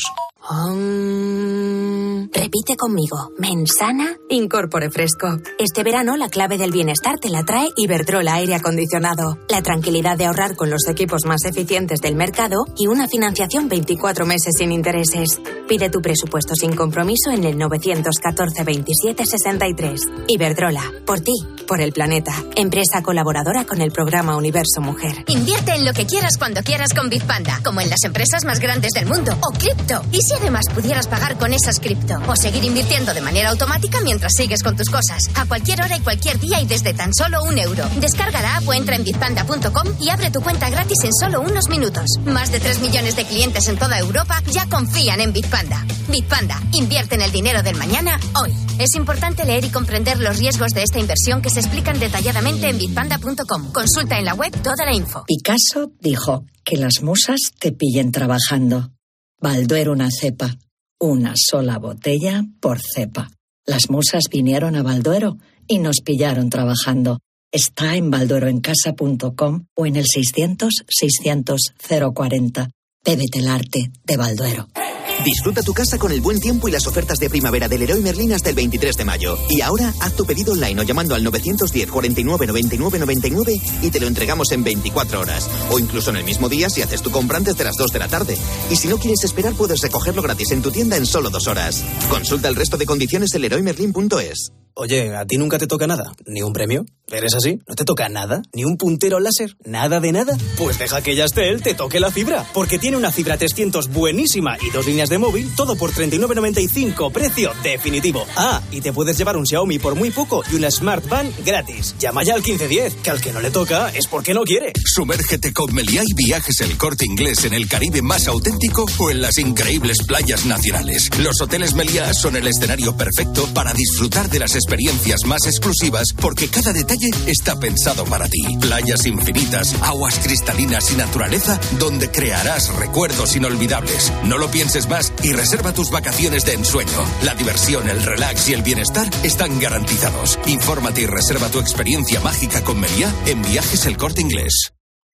Um, repite conmigo. Mensana, incorpore fresco. Este verano la clave del bienestar te la trae Iberdrola Aire Acondicionado. La tranquilidad de ahorrar con los equipos más eficientes del mercado y una financiación veinticuatro meses sin intereses. Pide tu presupuesto sin compromiso en el nueve uno cuatro veintisiete sesenta y tres. Iberdrola, por ti, por el planeta. Empresa colaboradora con el programa Universo Mujer. Invierte en lo que quieras cuando quieras con Bitpanda, como en las empresas más grandes del mundo, o cripto. ¿Y si además pudieras pagar con esas cripto? O seguir invirtiendo de manera automática mientras sigues con tus cosas, a cualquier hora y cualquier día y desde tan solo un euro. Descarga la app o entra en bitpanda punto com y abre tu cuenta gratis en solo unos minutos. Más de tres millones de clientes en toda Europa ya confían en Bitpanda. Bitpanda, invierte en el dinero del mañana hoy. Es importante leer y comprender los riesgos de esta inversión que se explican detalladamente en bitpanda punto com. Consulta en la web toda la info. Picasso dijo que las musas te pillen trabajando. Balduero una cepa. Una sola botella por cepa. Las musas vinieron a Balduero y nos pillaron trabajando. Está en baldueroencasa punto com o en el seiscientos seiscientos cero cuarenta. Bébete el arte de Balduero. Disfruta tu casa con el buen tiempo y las ofertas de primavera del Leroy Merlin hasta el veintitrés de mayo. Y ahora, haz tu pedido online o llamando al nueve diez, cuarenta y nueve, noventa y nueve, noventa y nueve y te lo entregamos en veinticuatro horas. O incluso en el mismo día si haces tu compra antes de las dos de la tarde. Y si no quieres esperar, puedes recogerlo gratis en tu tienda en solo dos horas. Consulta el resto de condiciones en leroy merlin punto es. Oye, ¿a ti nunca te toca nada? ¿Ni un premio? ¿Eres así? ¿No te toca nada? ¿Ni un puntero láser? ¿Nada de nada? Pues deja que Yastel te toque la fibra, porque tiene una fibra trescientos buenísima y dos líneas de móvil, todo por treinta y nueve noventa y cinco, precio definitivo. Ah, y te puedes llevar un Xiaomi por muy poco y una Smart Van gratis. Llama ya al quince diez, que al que no le toca es porque no quiere. Sumérgete con Meliá y viajes El Corte Inglés en el Caribe más auténtico o en las increíbles playas nacionales. Los hoteles Meliá son el escenario perfecto para disfrutar de las experiencias más exclusivas porque cada detalle está pensado para ti. Playas infinitas, aguas cristalinas y naturaleza donde crearás recuerdos inolvidables. No lo pienses más y reserva tus vacaciones de ensueño. La diversión, el relax y el bienestar están garantizados. Infórmate y reserva tu experiencia mágica con Meliá en Viajes El Corte Inglés.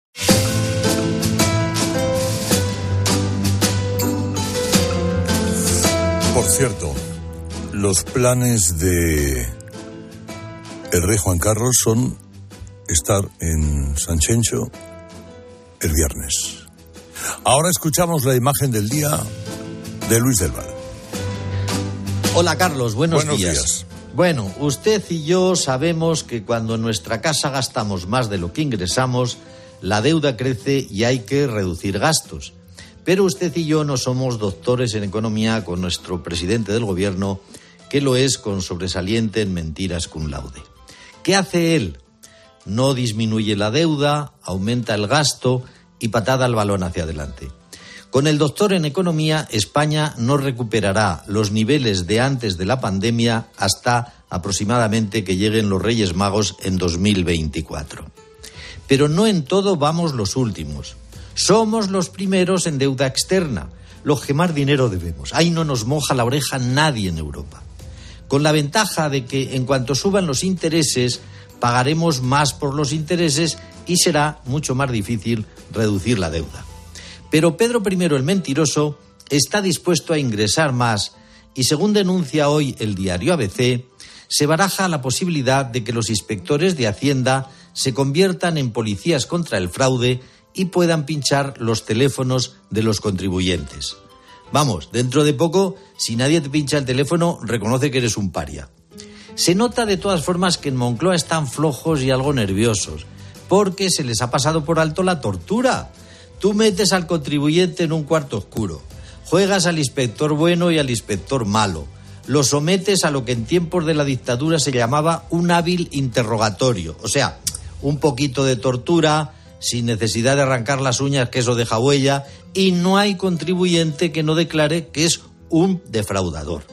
Por cierto, los planes de el rey Juan Carlos son estar en Sanchencho el viernes. Ahora escuchamos la imagen del día de Luis del Val. Hola Carlos, buenos, buenos días. días. Bueno, usted y yo sabemos que cuando en nuestra casa gastamos más de lo que ingresamos, la deuda crece y hay que reducir gastos. Pero usted y yo no somos doctores en economía con nuestro presidente del gobierno, que lo es con sobresaliente en mentiras cum laude. ¿Qué hace él? No disminuye la deuda, aumenta el gasto y patada al balón hacia adelante. Con el doctor en economía, España no recuperará los niveles de antes de la pandemia hasta aproximadamente que lleguen los Reyes Magos en dos mil veinticuatro. Pero no en todo vamos los últimos. Somos los primeros en deuda externa, los que más dinero debemos. Ahí no nos moja la oreja nadie en Europa. Con la ventaja de que en cuanto suban los intereses, pagaremos más por los intereses y será mucho más difícil reducir la deuda. Pero Pedro primero el mentiroso está dispuesto a ingresar más y, según denuncia hoy el diario A B C, se baraja la posibilidad de que los inspectores de Hacienda se conviertan en policías contra el fraude y puedan pinchar los teléfonos de los contribuyentes. Vamos, dentro de poco, si nadie te pincha el teléfono, reconoce que eres un paria. Se nota de todas formas que en Moncloa están flojos y algo nerviosos, porque se les ha pasado por alto la tortura. Tú metes al contribuyente en un cuarto oscuro, juegas al inspector bueno y al inspector malo, lo sometes a lo que en tiempos de la dictadura se llamaba un hábil interrogatorio, o sea, un poquito de tortura, sin necesidad de arrancar las uñas, que eso deja huella, y no hay contribuyente que no declare que es un defraudador.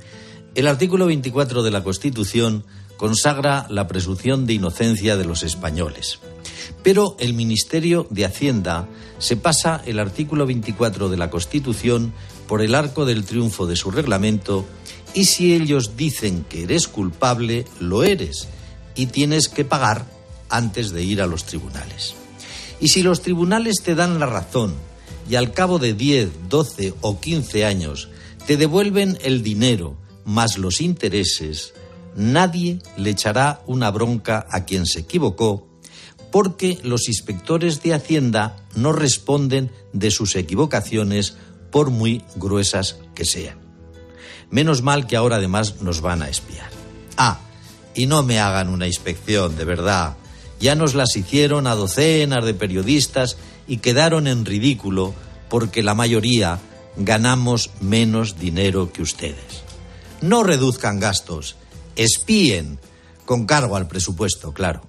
El artículo veinticuatro de la Constitución consagra la presunción de inocencia de los españoles. Pero el Ministerio de Hacienda se pasa el artículo veinticuatro de la Constitución por el arco del triunfo de su reglamento y si ellos dicen que eres culpable, lo eres y tienes que pagar antes de ir a los tribunales. Y si los tribunales te dan la razón y al cabo de diez, doce o quince años te devuelven el dinero más los intereses, nadie le echará una bronca a quien se equivocó, porque los inspectores de Hacienda no responden de sus equivocaciones por muy gruesas que sean. Menos mal que ahora además nos van a espiar. Ah, y no me hagan una inspección, de verdad. Ya nos las hicieron a docenas de periodistas y quedaron en ridículo porque la mayoría ganamos menos dinero que ustedes. No reduzcan gastos, espíen, con cargo al presupuesto, claro.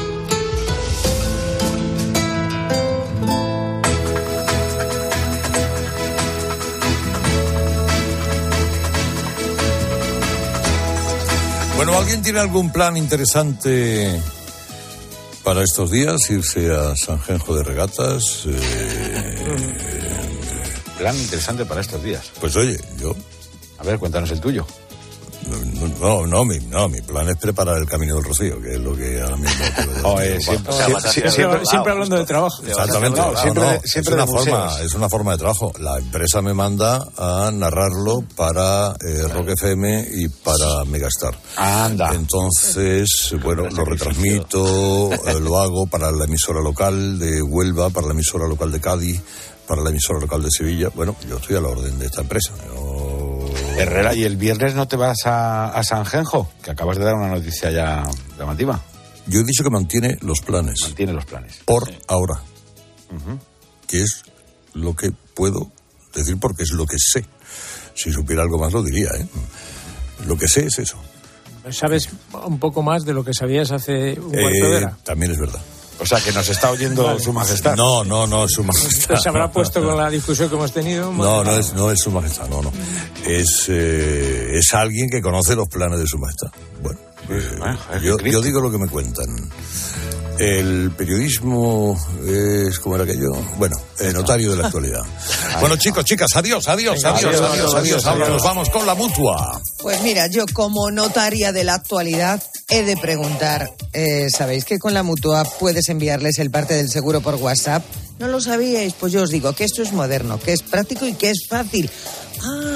Bueno, ¿alguien tiene algún plan interesante para estos días? Irse a Sanjenjo de Regatas. Eh, plan interesante para estos días. Pues oye, yo... A ver, cuéntanos el tuyo. No, no, no, mi, no, mi plan es preparar el Camino del Rocío, que es lo que ahora mismo... oh, eh, siempre, siempre, siempre, siempre, siempre hablando de trabajo. Exactamente. Claro, siempre, no, no, siempre es, una de forma, es una forma de trabajo. La empresa me manda a narrarlo para eh, Rock F M y para Megastar. Anda. Entonces, bueno, lo retransmito, eh, lo hago para la emisora local de Huelva, para la emisora local de Cádiz, para la emisora local de Sevilla. Bueno, yo estoy a la orden de esta empresa. Yo... Herrera, ¿y el viernes no te vas a, a Sanjenjo? Que acabas de dar una noticia ya llamativa. Yo he dicho que mantiene los planes. Mantiene los planes. Por sí. ahora. Uh-huh. Que es lo que puedo decir porque es lo que sé. Si supiera algo más lo diría, ¿eh? Lo que sé es eso. ¿Sabes un poco más de lo que sabías hace un cuarto eh, de hora? También es verdad. O sea, que nos está oyendo vale. Su Majestad. No, no, no, Su Majestad. ¿Se habrá puesto con la discusión que hemos tenido? No, no es, no es Su Majestad, no, no. Es, eh, es alguien que conoce los planes de Su Majestad. Bueno, eh, yo, yo digo lo que me cuentan. El periodismo es, ¿cómo era aquello? Bueno, el notario de la actualidad. Bueno, chicos, chicas, adiós, adiós, Venga, adiós, adiós, adiós, adiós. Ahora nos vamos con la Mutua. Pues mira, yo como notaria de la actualidad he de preguntar, eh, ¿sabéis que con la Mutua puedes enviarles el parte del seguro por WhatsApp? ¿No lo sabíais? Pues yo os digo que esto es moderno, que es práctico y que es fácil. Ah,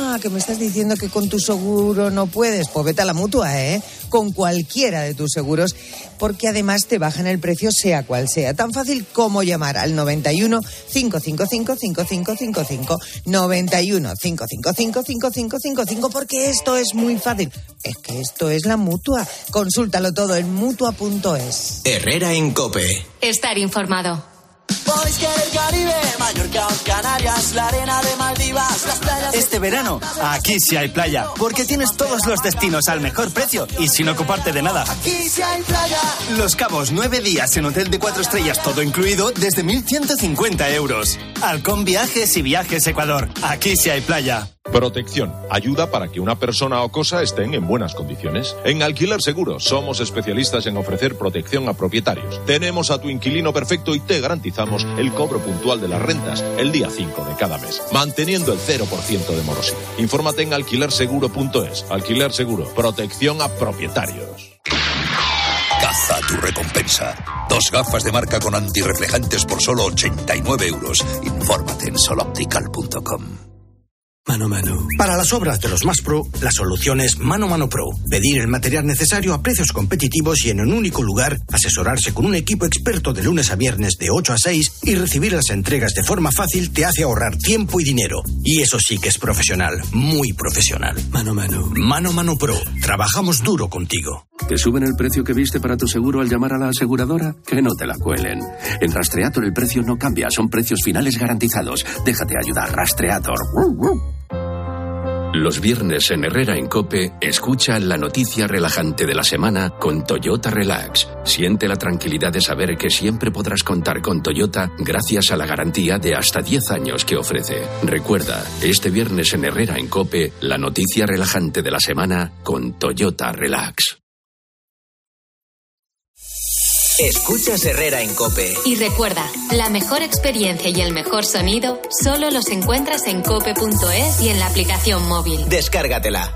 Ah, que me estás diciendo que con tu seguro no puedes. Pues vete a la Mutua, ¿eh? Con cualquiera de tus seguros, porque además te bajan el precio sea cual sea. Tan fácil como llamar al noventa y uno, cinco cinco cinco, cinco cinco cinco cinco, noventa y uno, cinco cinco cinco, cinco cinco cinco cinco, porque esto es muy fácil. Es que esto es la Mutua. Consúltalo todo en mutua punto es. Herrera en COPE. Estar informado. Podéis que el Caribe, Mallorca, Canarias, la arena de Maldivas, las playas... Este verano, aquí sí hay playa, porque tienes todos los destinos al mejor precio y sin ocuparte de nada. Aquí sí hay playa. Los Cabos, nueve días en hotel de cuatro estrellas, todo incluido, desde mil ciento cincuenta euros. Halcón Viajes y Viajes Ecuador, aquí sí hay playa. Protección. Ayuda para que una persona o cosa estén en buenas condiciones. En Alquiler Seguro somos especialistas en ofrecer protección a propietarios. Tenemos a tu inquilino perfecto y te garantizamos el cobro puntual de las rentas el día cinco de cada mes, manteniendo el cero por ciento de morosidad. Infórmate en alquiler seguro punto es. Alquiler Seguro. Protección a propietarios. Caza tu recompensa. Dos gafas de marca con antirreflejantes por solo ochenta y nueve euros. Infórmate en soloptical punto com. Mano Mano. Para las obras de los más pro, la solución es Mano Mano Pro. Pedir el material necesario a precios competitivos y en un único lugar, asesorarse con un equipo experto de lunes a viernes de ocho a seis y recibir las entregas de forma fácil te hace ahorrar tiempo y dinero. Y eso sí que es profesional, muy profesional. Mano Mano. Mano Mano Pro. Trabajamos duro contigo. ¿Te suben el precio que viste para tu seguro al llamar a la aseguradora? Que no te la cuelen. En Rastreator el precio no cambia, son precios finales garantizados. Déjate ayudar, Rastreator. Los viernes en Herrera en COPE, escucha la noticia relajante de la semana con Toyota Relax. Siente la tranquilidad de saber que siempre podrás contar con Toyota gracias a la garantía de hasta diez años que ofrece. Recuerda, este viernes en Herrera en COPE, la noticia relajante de la semana con Toyota Relax. Escuchas Herrera en COPE. Y recuerda, la mejor experiencia y el mejor sonido solo los encuentras en cope punto es y en la aplicación móvil. Descárgatela.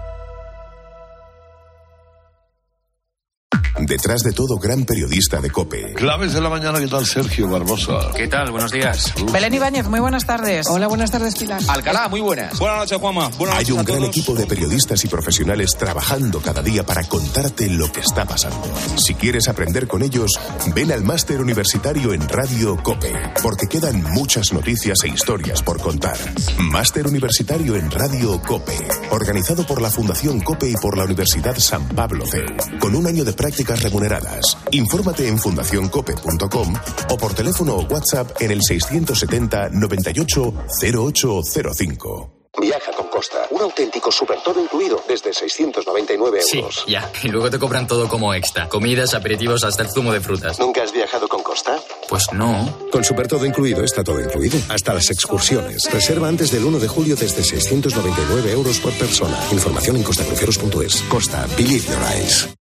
Detrás de todo gran periodista de COPE. Claves de la mañana, ¿qué tal, Sergio Barbosa? ¿Qué tal? Buenos días. Belén Ibáñez, muy buenas tardes. Hola, buenas tardes, Pilar. Alcalá, muy buenas. Buenas noches, Juanma. Buenas noches. Hay un gran equipo de periodistas y profesionales trabajando cada día para contarte lo que está pasando. Si quieres aprender con ellos, ven al máster universitario en Radio COPE, porque quedan muchas noticias e historias por contar. Máster universitario en Radio COPE, organizado por la Fundación COPE y por la Universidad San Pablo C E U, con un año de prácticas remuneradas. Infórmate en fundación cope punto com o por teléfono o WhatsApp en el seiscientos setenta, noventa y ocho, cero ocho cero cinco. Viaja con Costa. Un auténtico super todo incluido desde seiscientos noventa y nueve euros. Sí, ya. Y luego te cobran todo como extra. Comidas, aperitivos, hasta el zumo de frutas. ¿Nunca has viajado con Costa? Pues no. Con super todo incluido está todo incluido. Hasta las excursiones. Reserva antes del uno de julio desde seiscientos noventa y nueve euros por persona. Información en costacruceros punto es. Costa. Believe your eyes.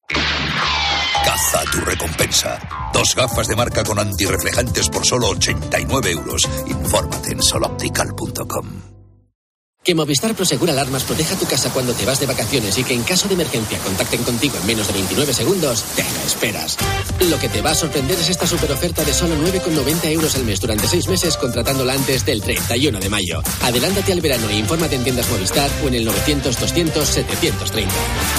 Caza tu recompensa. Dos gafas de marca con antirreflejantes por solo ochenta y nueve euros. Infórmate en soloptical punto com. Que Movistar Prosegur Alarmas proteja tu casa cuando te vas de vacaciones y que en caso de emergencia contacten contigo en menos de veintinueve segundos, te lo esperas. Lo que te va a sorprender es esta superoferta de solo nueve con noventa euros al mes durante seis meses contratándola antes del treinta y uno de mayo. Adelántate al verano e infórmate en tiendas Movistar o en el novecientos, doscientos, setecientos treinta.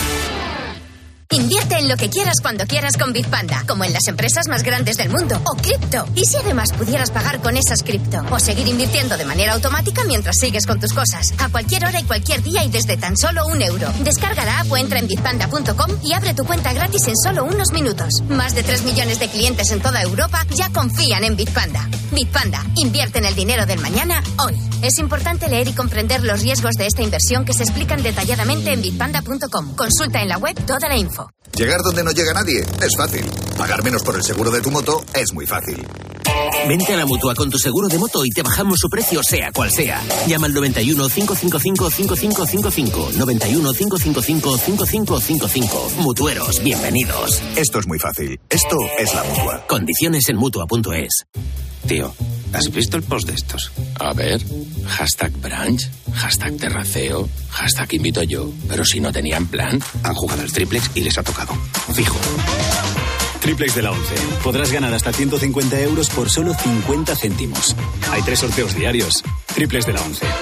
Invierte en lo que quieras cuando quieras con Bitpanda, como en las empresas más grandes del mundo, o cripto. ¿Y si además pudieras pagar con esas cripto? O seguir invirtiendo de manera automática mientras sigues con tus cosas, a cualquier hora y cualquier día y desde tan solo un euro. Descarga la app o entra en bitpanda punto com y abre tu cuenta gratis en solo unos minutos. Más de tres millones de clientes en toda Europa ya confían en Bitpanda. Bitpanda, invierte en el dinero del mañana, hoy. Es importante leer y comprender los riesgos de esta inversión que se explican detalladamente en bitpanda punto com. Consulta en la web toda la info. Llegar donde no llega nadie es fácil. Pagar menos por el seguro de tu moto es muy fácil. Vente a la Mutua con tu seguro de moto y te bajamos su precio sea cual sea. Llama al noventa y uno, cinco cinco cinco, cinco cinco cinco cinco. noventa y uno, cinco cinco cinco, cinco cinco cinco cinco. Mutueros, bienvenidos. Esto es muy fácil. Esto es la Mutua. Condiciones en mutua punto es. Tío, ¿has visto el post de estos? A ver, hashtag brunch, hashtag terraceo, hashtag invito yo. Pero si no tenían plan, han jugado al triplex y les ha tocado. Fijo. Triplex de la once. Podrás ganar hasta ciento cincuenta euros por solo cincuenta céntimos. Hay tres sorteos diarios. Triplex de la once.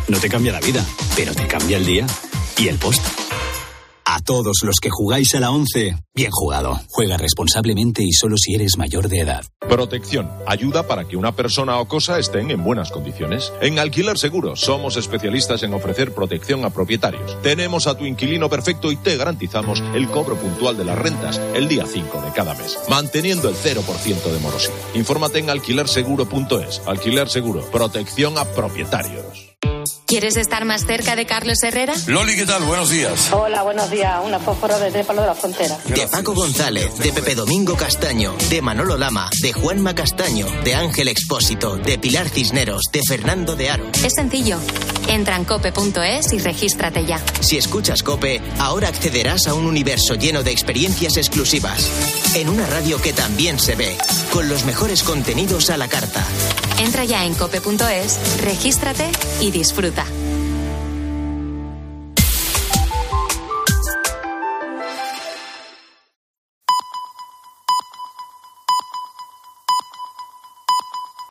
no te cambia la vida, pero te cambia el día y el post. A todos los que jugáis a la once, bien jugado. Juega responsablemente y solo si eres mayor de edad. Protección. Ayuda para que una persona o cosa estén en buenas condiciones. En Alquiler Seguro somos especialistas en ofrecer protección a propietarios. Tenemos a tu inquilino perfecto y te garantizamos el cobro puntual de las rentas el día cinco de cada mes, manteniendo el cero por ciento de morosidad. Infórmate en alquiler seguro punto es. Alquiler Seguro. Protección a propietarios. ¿Quieres estar más cerca de Carlos Herrera? Loli, ¿qué tal? Buenos días. Hola, buenos días. Una fósforo de Trépalo de la Frontera. De Paco González, de Pepe Domingo Castaño, de Manolo Lama, de Juanma Castaño, de Ángel Expósito, de Pilar Cisneros, de Fernando de Aro. Es sencillo. Entra en cope punto es y regístrate ya. Si escuchas COPE, ahora accederás a un universo lleno de experiencias exclusivas. En una radio que también se ve, con los mejores contenidos a la carta. Entra ya en cope punto es, regístrate y disfruta.